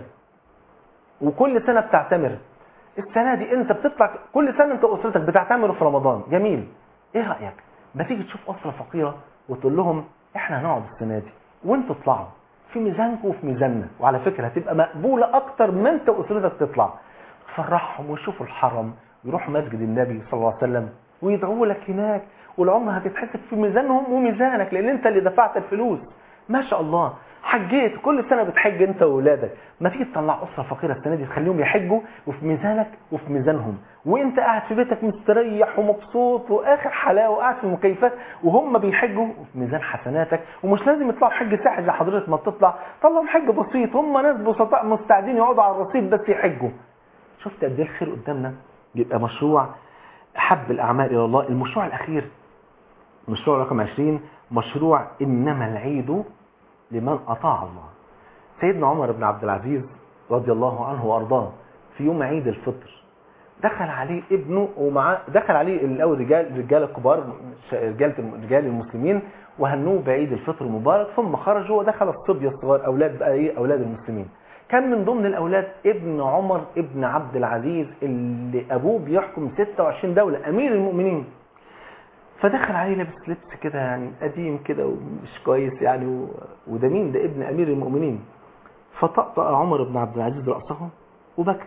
وكل سنه بتعتمر. السنه دي انت بتطلع كل سنه انت واسرتك بتعتمروا في رمضان، جميل. ايه رايك ما تيجي تشوف اسره فقيره وتقول لهم احنا هنقعد السنه دي وانتوا اطلعوا في ميزانكم وفي ميزاننا، وعلى فكره هتبقى مقبوله اكتر ما انت واسرتك تطلع. فرحهم ويشوفوا الحرم يروح مسجد النبي صلى الله عليه وسلم ويدعوا لك هناك، والعمره هتتحسب في ميزانهم وميزانك، لان انت اللي دفعت الفلوس. ما شاء الله، حجيت كل سنه بتحج انت واولادك، ما تيجي تطلع اسره فقيره السنه دي تخليهم يحجوا وفي ميزانك وفي ميزانهم، وانت قاعد في بيتك مستريح ومبسوط واخر حلاوه وقاعد في المكيفات وهم بيحجوا وفي ميزان حسناتك. ومش لازم يطلعوا حج ساحل زي حضرتك ما بتطلع، طلعوا حج بسيط، هم ناس بسطاء مستعدين يقعدوا على الرصيف بس يحجوا. شفت قد ايه الخير قدامنا؟ يبقى مشروع حب الاعمال الى الله. المشروع الاخير مشروع رقم عشرين، مشروع انما العيد لمن اطاع الله. سيدنا عمر بن عبد العزيز رضي الله عنه وارضاه في يوم عيد الفطر دخل عليه ابنه ومعاه، دخل عليه الاول رجال رجال الكبار رجال رجال المسلمين وهنوه بعيد الفطر المبارك، ثم خرجوا ودخل الصبيه الصغار اولاد بقى ايه اولاد المسلمين. كان من ضمن الاولاد ابن عمر ابن عبد العزيز اللي ابوه بيحكم ستة وعشرين دوله، امير المؤمنين. فدخل عليه لابس لبس كده يعني قديم كده ومش كويس يعني و... وده مين؟ ده ابن امير المؤمنين. فطأطأ عمر بن عبد العزيز رأسه وبكى.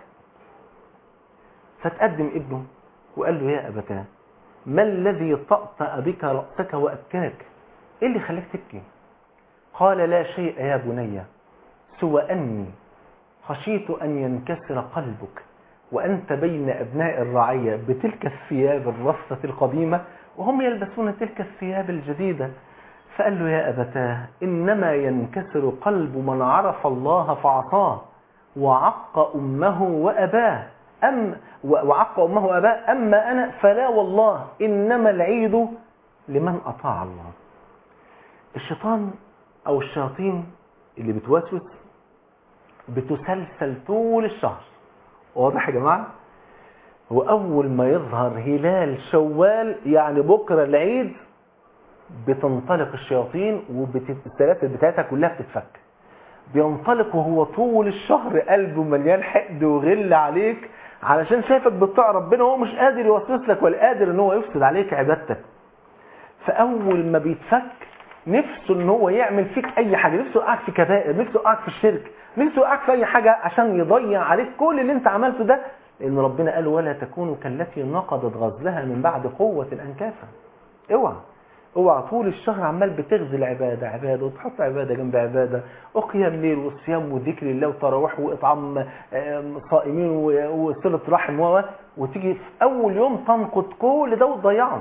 فتقدم ابنه وقال له يا أبتاه ما الذي طأطأ بك رأسك وأبكاك؟ إيه اللي خلاك تبكي؟ قال لا شيء يا بني سوى أني خشيت أن ينكسر قلبك وأنت بين أبناء الرعية بتلك الثياب الرصة القديمة وهم يلبسون تلك الثياب الجديدة. فقال له يا أبتاه إنما ينكسر قلب من عرف الله فعصاه وعق أمه وأباه أم وعق أمه وأباه أما أنا فلا والله إنما العيد لمن أطاع الله. الشيطان أو الشياطين اللي بتوسوس بتسلسل طول الشهر. واضح يا جماعة؟ هو أول ما يظهر هلال شوال يعني بكرة العيد بتنطلق الشياطين والسلاسل بتاعتها كلها بتتفك. بينطلق وهو طول الشهر قلبه مليان حقد وغل عليك علشان شايفك بتطيع ربنا وهو مش قادر يوسوس لك ولا قادر ان هو يفسد عليك عبادتك. فأول ما بيتفك نفسه ان هو يعمل فيك اي حاجة، نفسه يقعك في كبائر، نفسه يقعك في الشرك، نفسه يقعك في اي حاجة عشان يضيع عليك كل اللي انت عملته ده. لان ربنا قال ولا تكونوا كالتي نقضت غزلها من بعد قوة انكافا. اوعى اوعى طول الشهر عمال بتغزل عبادة عبادة وتحط عبادة جنب عبادة وقيام ليل والصيام وذكر الله وتراويح واطعام صائمين وصلة رحم وتيجي في اول يوم تنقض كل ده وتضيعه.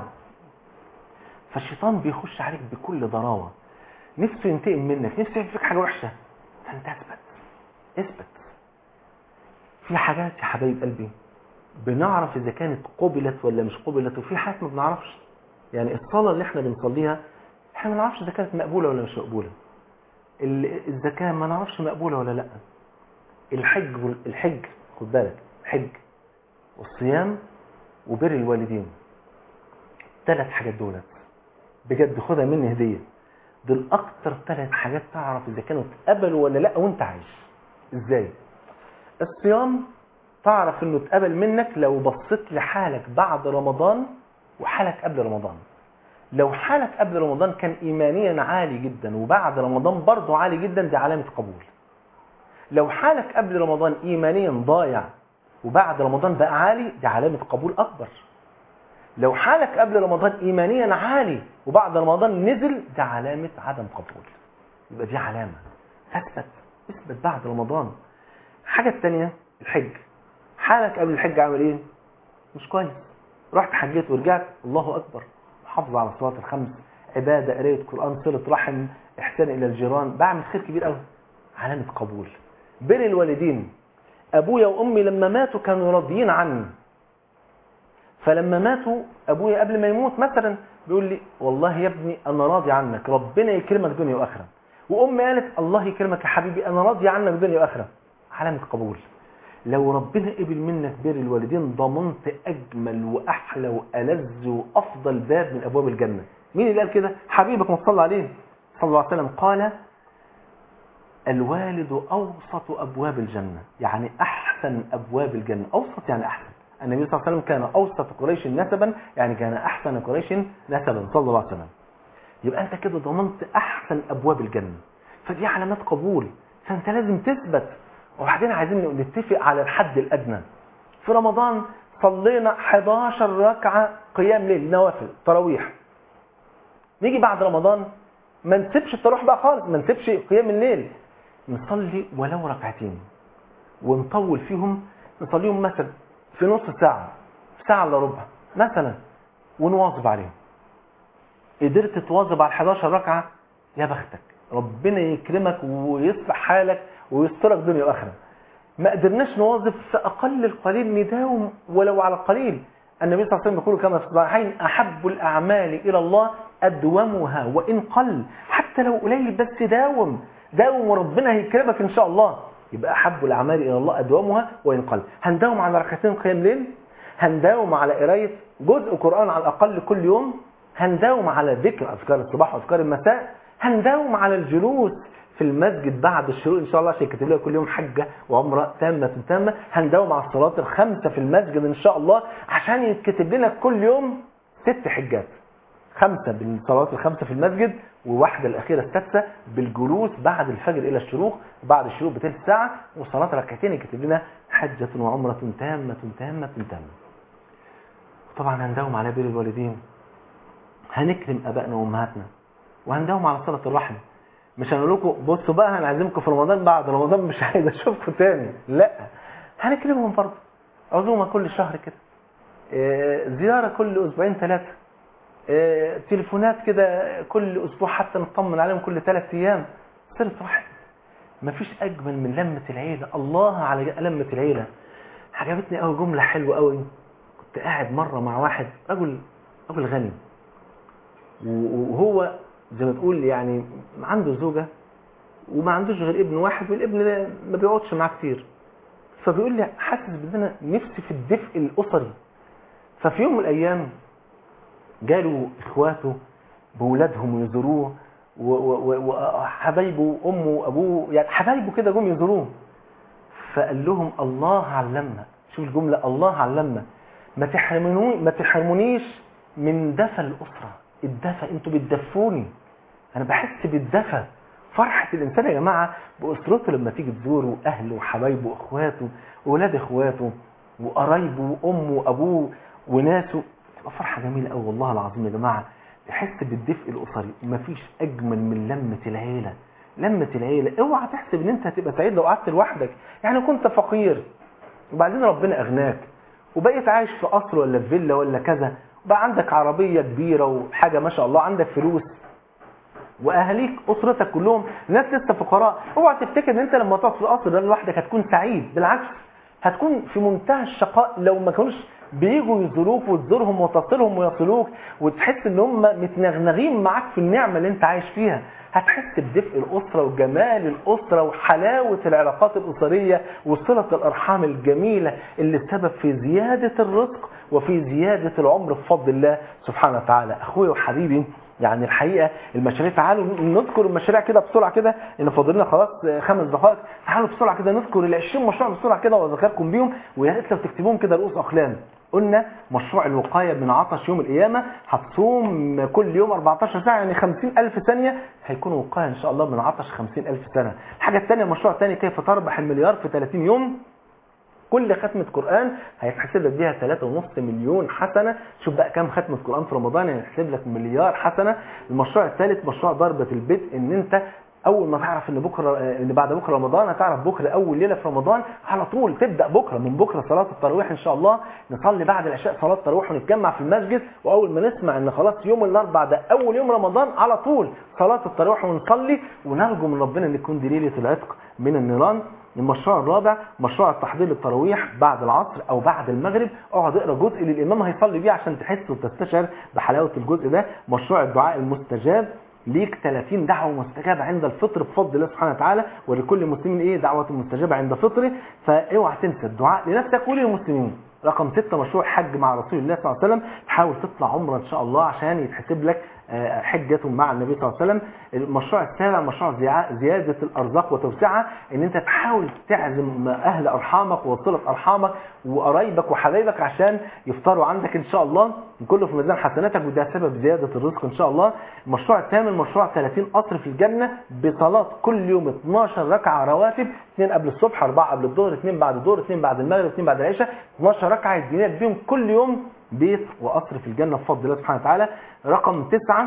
فالشيطان بيخش عليك بكل ضراوة، نفسه ينتقم منك، نفسه يعمل فيك حاجة وحشة، فانت اثبت اثبت. في حاجات يا حبايب قلبي بنعرف اذا كانت قبلت ولا مش قبلت، وفي حاجات ما بنعرفش. يعني الصلاة اللي احنا بنصليها احنا ما نعرفش اذا كانت مقبولة ولا مش مقبولة. الزكاة ما نعرفش مقبولة ولا لا. الحج الحج خد بالك، الحج والصيام وبر الوالدين، ثلاث حاجات دولت بجد خدها مني هدية. دول اكتر ثلاث حاجات تعرف اذا كانوا اتقبلوا ولا لا وانت عايش. ازاي؟ الصيام تعرف انه اتقبل منك لو بصيت لحالك بعد رمضان وحالك قبل رمضان. لو حالك قبل رمضان كان ايمانيا عالي جدا وبعد رمضان برضه عالي جدا، دي علامة قبول. لو حالك قبل رمضان ايمانيا ضايع وبعد رمضان بقى عالي، دي علامة قبول اكبر. لو حالك قبل رمضان ايمانيا عالي وبعد رمضان نزل، دي علامة عدم قبول. يبقى دي علامة. اثبت اثبت بعد رمضان. الحاجة الثانية الحج. حالك قبل الحج عامل ايه؟ مش كويس. رحت حجيت ورجعت، الله اكبر، محافظ على الصلاه الخمس، عباده، قرايه قران، صله رحم، احسان الى الجيران، بعمل خير كبير قوي، علامه قبول. بر الوالدين، ابويا وامي لما ماتوا كانوا راضيين عني، فلما ماتوا ابويا قبل ما يموت مثلا بيقول لي والله يا ابني انا راضي عنك، ربنا يكرمك دنيا واخره. وامي قالت الله يكرمك يا حبيبي انا راضي عنك دنيا واخره، علامه قبول. لو ربنا قبل منك بر الوالدين ضمنت اجمل واحلى والذ وافضل باب من ابواب الجنه. مين اللي قال كده؟ حبيبك ما صلى عليه صلى الله عليه وسلم قال الوالد اوسط ابواب الجنه، يعني احسن ابواب الجنه. اوسط يعني احسن. النبي صلى الله عليه وسلم كان اوسط قريش نسبا، يعني كان احسن قريش نسبا صلى الله عليه وسلم. يبقى انت كده ضمنت احسن ابواب الجنه، فدي علامات قبول. فانت لازم تثبت. وبعدين عايزين نتفق على الحد الادنى. في رمضان صلينا حداشر ركعة قيام ليل نوافل تراويح. نيجي بعد رمضان ما نسيبش التراويح بقى خالص، ما نسيبش قيام الليل، نصلي ولو ركعتين ونطول فيهم، نصليهم مثلا في نص ساعة، في ساعة الا ربع مثلا، ونواظب عليهم. قدرت تواظب على حداشر ركعة يا بختك، ربنا يكرمك ويصلح حالك ويسترك دنيا واخره. ما قدرناش نواظب، فاقل القليل نداوم ولو على القليل. النبي صلى الله عليه وسلم يقول كما في الصحيحين: احب الاعمال الى الله ادومها وان قل. حتى لو قليل بس داوم داوم وربنا هيكرمك ان شاء الله. يبقى احب الاعمال الى الله ادومها وان قل. هنداوم على ركعتين قيام ليل، هنداوم على قرايه جزء قران على الاقل كل يوم، هنداوم على ذكر اذكار الصباح واذكار المساء، هنداوم على الجلوس في المسجد بعد الشروق ان شاء الله عشان يكتب لنا كل يوم حجه وعمره تامه تامه، هنداوم على الصلاه الخمسه في المسجد ان شاء الله عشان يتكتب لنا كل يوم ست حجات، خمسه بالصلاه الخمسه في المسجد، وواحده الاخيره السادسه بالجلوس بعد الفجر الى الشروق، وبعد الشروق بثلث ساعه، وصلاه ركعتين يكتب لنا حجه وعمره تامه تامه تامه. طبعا هنداوم على بر الوالدين، هنكرم ابائنا وامهاتنا، وهنداوم على صله الرحم. مش هنقول لكم بصوا بقى هنعزمكم في رمضان، بعد رمضان مش عايز اشوفكم تاني، لا، هنكرمهم برضه، عزومه كل شهر كده، زياره كل اسبوعين ثلاثه، تليفونات كده كل اسبوع حتى نطمن عليهم كل ثلاث ايام، صله رحم. مفيش اجمل من لمه العيله. الله على لمه العيله. عجبتني قوي جمله حلوه قوي. كنت قاعد مره مع واحد رجل رجل غني، وهو زي ما تقول يعني عنده زوجة وما عندوش غير ابن واحد، والابن ده ما بيقعدش معاه كتير. فبيقول لي حاسس بان انا نفسي في الدفء الاسري. ففي يوم من الايام جاله اخواته بولادهم يزوروه، وحبايبه امه وابوه يعني حبايبه كده جم يزوروه. فقال لهم الله علمنا، شوف الجمله، الله علمنا ما تحرموني ما تحرمونيش من دفى الاسره. الدفى، انتوا بتدفوني، انا بحس بالدفى. فرحه الانسان يا جماعه باسرته لما تيجي تزوره، اهله وحبايبه واخواته واولاد اخواته وقرايبه وامه وابوه وناسه، تبقى فرحه جميله قوي والله العظيم يا جماعه. تحس بالدفء الاسري. ومفيش اجمل من لمه العيله. لمه العيله، اوعى تحسب ان انت هتبقى سعيد لو قعدت لوحدك. يعني كنت فقير وبعدين ربنا اغناك وبقيت عايش في قصر ولا في فيلا ولا كذا، بقى عندك عربيه كبيره وحاجه ما شاء الله، عندك فلوس، واهاليك اسرتك كلهم ناس لسه فقراء، اوعى تفتكر ان انت لما تقعد في القصر ده لوحدك هتكون سعيد. بالعكس، هتكون في منتهى الشقاء لو ما كانوش بييجوا يزوروك وتزورهم وتصلهم ويصلوك، وتحس ان هم متنغنغين معاك في النعمه اللي انت عايش فيها. هتحس بدفء الاسره وجمال الاسره وحلاوه العلاقات الاسريه وصله الارحام الجميله اللي سبب في زياده الرزق وفي زياده العمر بفضل الله سبحانه وتعالى. اخويا وحبيبي، يعني الحقيقه المشاريع، تعالوا نذكر المشاريع كده بسرعه كده، ان فاضل لنا خلاص خمس دقائق. تعالوا بسرعه كده نذكر ال عشرين مشروع بسرعه كده واذكركم بيهم، ويا ريت لو تكتبوهم كده رؤوس اقلام. قلنا مشروع الوقايه من عطش يوم القيامه، هتصوم كل يوم أربعتاشر ساعه يعني خمسين ألف ثانيه، هيكون وقايه ان شاء الله من عطش خمسين ألف سنه. الحاجه الثانيه، مشروع ثاني، كيف تربح المليار في ثلاثين يوم. كل ختمة قرآن هيتحسب لك بيها ثلاثة ونص مليون حسنة. شوف بقى كام ختمة قرآن في رمضان هيتحسب لك مليار حسنة. المشروع الثالث مشروع ضربة البدء، ان انت اول ما تعرف ان بكره ان بعد بكره رمضان، هتعرف بكره اول ليله في رمضان على طول تبدا بكره، من بكره صلاه التراويح ان شاء الله، نصلي بعد العشاء صلاه التراويح ونتجمع في المسجد، واول ما نسمع ان خلاص يوم الاربعاء ده اول يوم رمضان على طول صلاه التراويح ونصلي، ونرجو من ربنا ان تكون دي ليله العتق من النيران. المشروع الرابع مشروع التحضير للتراويح بعد العصر او بعد المغرب، اقعد اقرا جزء اللي الامام هيصلي بيه عشان تحس وتستشعر بحلاوه الجزء ده. مشروع الدعاء المستجاب، ليك ثلاثين دعوه مستجابه عند الفطر بفضل الله سبحانه وتعالى، ولكل مسلم ايه دعوه مستجابه عند فطره، فاوعى تنسى الدعاء لنفسك وللمسلمين. رقم ستة مشروع حج مع رسول الله صلى الله عليه وسلم، تحاول تطلع عمره ان شاء الله عشان يتحسب لك حجة مع النبي صلى الله عليه وسلم. المشروع السابع مشروع زيادة الأرزاق وتوسعها، ان انت تحاول تعزم اهل ارحامك وصلة ارحامك وقرايبك وحبايبك عشان يفطروا عندك ان شاء الله، كله في ميزان حسناتك، وده سبب زيادة الرزق ان شاء الله. المشروع الثامن مشروع ثلاثين قصر في الجنة بصلاة كل يوم اثناشر ركعة رواتب، اثنين قبل الصبح، اربعة قبل الظهر، اثنين بعد الظهر، اثنين بعد المغرب، اثنين بعد العشاء، اثناشر ركعة يدينك بيهم كل يوم بيت وقصر في الجنة بفضل الله سبحانه وتعالى. رقم تسعة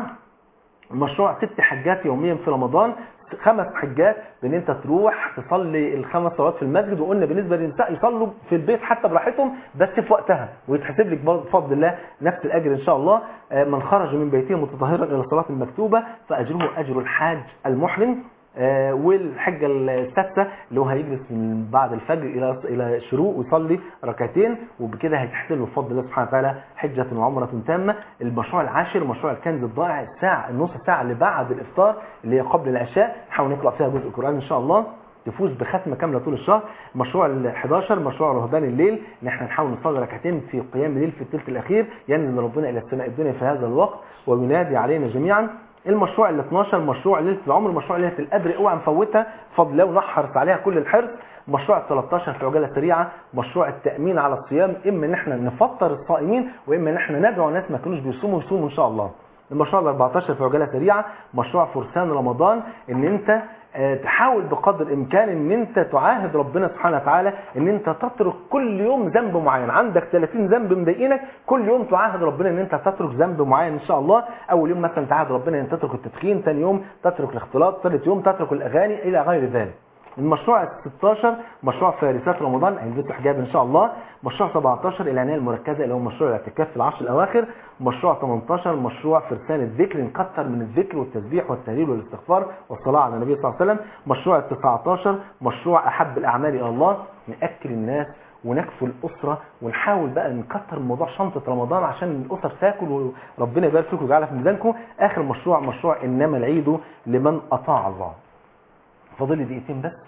مشروع ست حجات يوميا في رمضان، خمس حجات بان انت تروح تصلي الخمس صلوات في المسجد، وقلنا بالنسبه للنساء يصلوا في البيت حتى براحتهم بس في وقتها، ويتحسب لك بفضل الله نفس الاجر ان شاء الله. من خرج من بيته متطهرا الى الصلاه المكتوبه فاجره اجر الحاج المحرم. آه والحجة السادسة اللي هو هيجلس من بعد الفجر إلى إلى شروق ويصلي ركعتين، وبكده هيتحسن له بفضل الله سبحانه وتعالى حجة وعمرة تامة. المشروع العاشر مشروع الكنز الضائع، الساعة النص ساعة اللي بعد الإفطار اللي هي قبل العشاء نحاول نقرأ فيها جزء القرآن إن شاء الله تفوز بختمة كاملة طول الشهر. مشروع الحداشر مشروع رهبان الليل، ان احنا نحاول نصلي ركعتين في قيام الليل في الثلث الأخير، ينزل ربنا إلى السماء الدنيا في هذا الوقت وينادي علينا جميعا. المشروع ال اثناشر مشروع ليله العمر، مشروع ليله القدر اوعى نفوتها بفضل الله ونحرص عليها كل الحرص. مشروع ال ثلاثة عشر في عجاله سريعه مشروع التامين على الصيام، اما ان احنا نفطر الصائمين واما ان احنا ندعو ناس ما كانوش بيصوموا يصوموا ان شاء الله. المشروع ال أربعة عشر في عجاله سريعه مشروع فرسان رمضان، ان انت تحاول بقدر الامكان ان انت تعاهد ربنا سبحانه وتعالى ان انت تترك كل يوم ذنب معين، عندك ثلاثين ذنب مضايقينك كل يوم تعاهد ربنا ان انت تترك ذنب معين ان شاء الله. اول يوم مثلا تعاهد ربنا ان تترك التدخين، ثاني يوم تترك الاختلاط، ثالث يوم تترك الاغاني الى غير ذلك. المشروع ستة عشر مشروع فارسات رمضان هيلبسوا حجاب ان شاء الله. مشروع سبعة عشر العنايه المركزه اللي هو مشروع الاعتكاف في العشر الاواخر. مشروع ثمانية عشر مشروع فرسان الذكر، نكثر من الذكر والتسبيح والتهليل والاستغفار والصلاه على النبي صلى الله عليه وسلم. مشروع تسعة عشر مشروع احب الاعمال الى الله، ناكل الناس ونكفل الاسره ونحاول بقى نكثر موضوع شنطه رمضان عشان الاسر تاكل وربنا يبارك فيكم ويجعلها في ميزانكم. اخر مشروع مشروع انما العيد لمن اطاع الله. فاضل لي دقيقتين بس،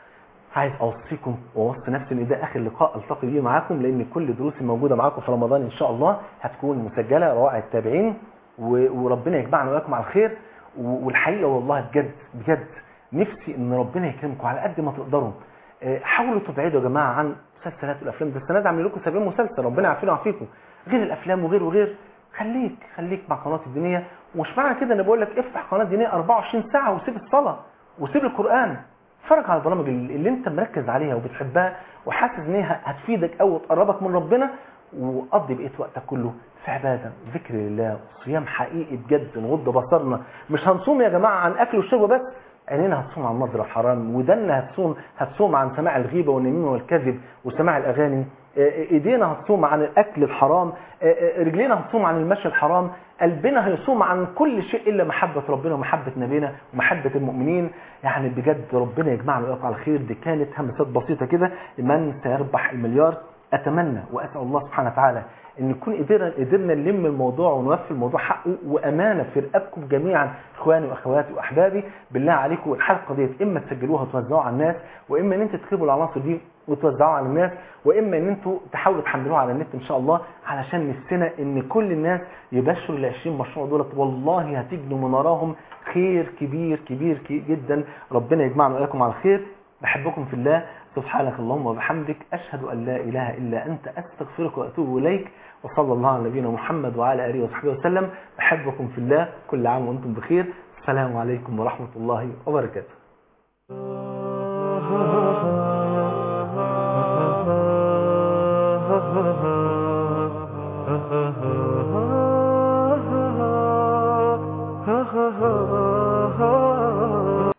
عايز اوصيكم واوصي نفسي ان ده اخر لقاء التقي بيه معاكم، لان كل دروسي موجوده معاكم في رمضان ان شاء الله هتكون مسجله روائع التابعين، وربنا يجمعنا وياكم على الخير. والحقيقه والله بجد بجد نفسي ان ربنا يكرمكم على قد ما تقدروا. حاولوا تبعدوا يا جماعه عن مسلسلات والافلام، ده السنه دي عاملين لكم سبعين مسلسل ربنا يعافينا ويعافيكم، غير الافلام وغير وغير. خليك خليك مع قناه الدينيه، ومش معنى كده انا بقول لك افتح قناه دينيه أربعة وعشرين ساعه وسيب الصلاه وسيب القران، اتفرج على البرامج اللي انت مركز عليها وبتحبها وحاسس ان هي هتفيدك او تقربك من ربنا، وقضي بقيه وقتك كله في عباده ذكر لله صيام حقيقي بجد. نغض بصرنا، مش هنصوم يا جماعه عن اكل وشرب بس، عينينا هتصوم عن نظر الحرام، ودنا هتصوم هتصوم عن سماع الغيبه والنميمه والكذب وسماع الاغاني، ايدينا هتصوم عن الاكل الحرام، رجلينا هتصوم عن المشي الحرام، قلبنا هيصوم عن كل شيء الا محبه ربنا ومحبه نبينا ومحبه المؤمنين. يعني بجد ربنا يجمعنا ويقع على الخير. دي كانت همسات بسيطه كده من سيربح المليار. اتمنى واسال الله سبحانه وتعالى ان نكون قدرنا قدرنا نلم الموضوع ونوفي الموضوع حقه وامانه في رقابكم جميعا اخواني واخواتي واحبابي. بالله عليكم الحلقه ديت اما تسجلوها وتوزعوها على الناس، واما ان انتوا تكتبوا العناصر دي وتوزعوها على الناس، واما ان انتوا تحاولوا تحملوها على النت ان شاء الله، علشان نفسنا ان كل الناس يبشروا ال عشرين مشروع دولت، والله هتجنوا من وراهم خير كبير كبير كبير جدا. ربنا يجمعنا واياكم على الخير. بحبكم في الله. سبحانك اللهم وبحمدك أشهد أن لا إله إلا أنت أستغفرك وأتوب إليك. وصلى الله على نبينا محمد وعلى آله وصحبه وسلم. بحبكم في الله. كل عام وأنتم بخير. السلام عليكم ورحمة الله وبركاته.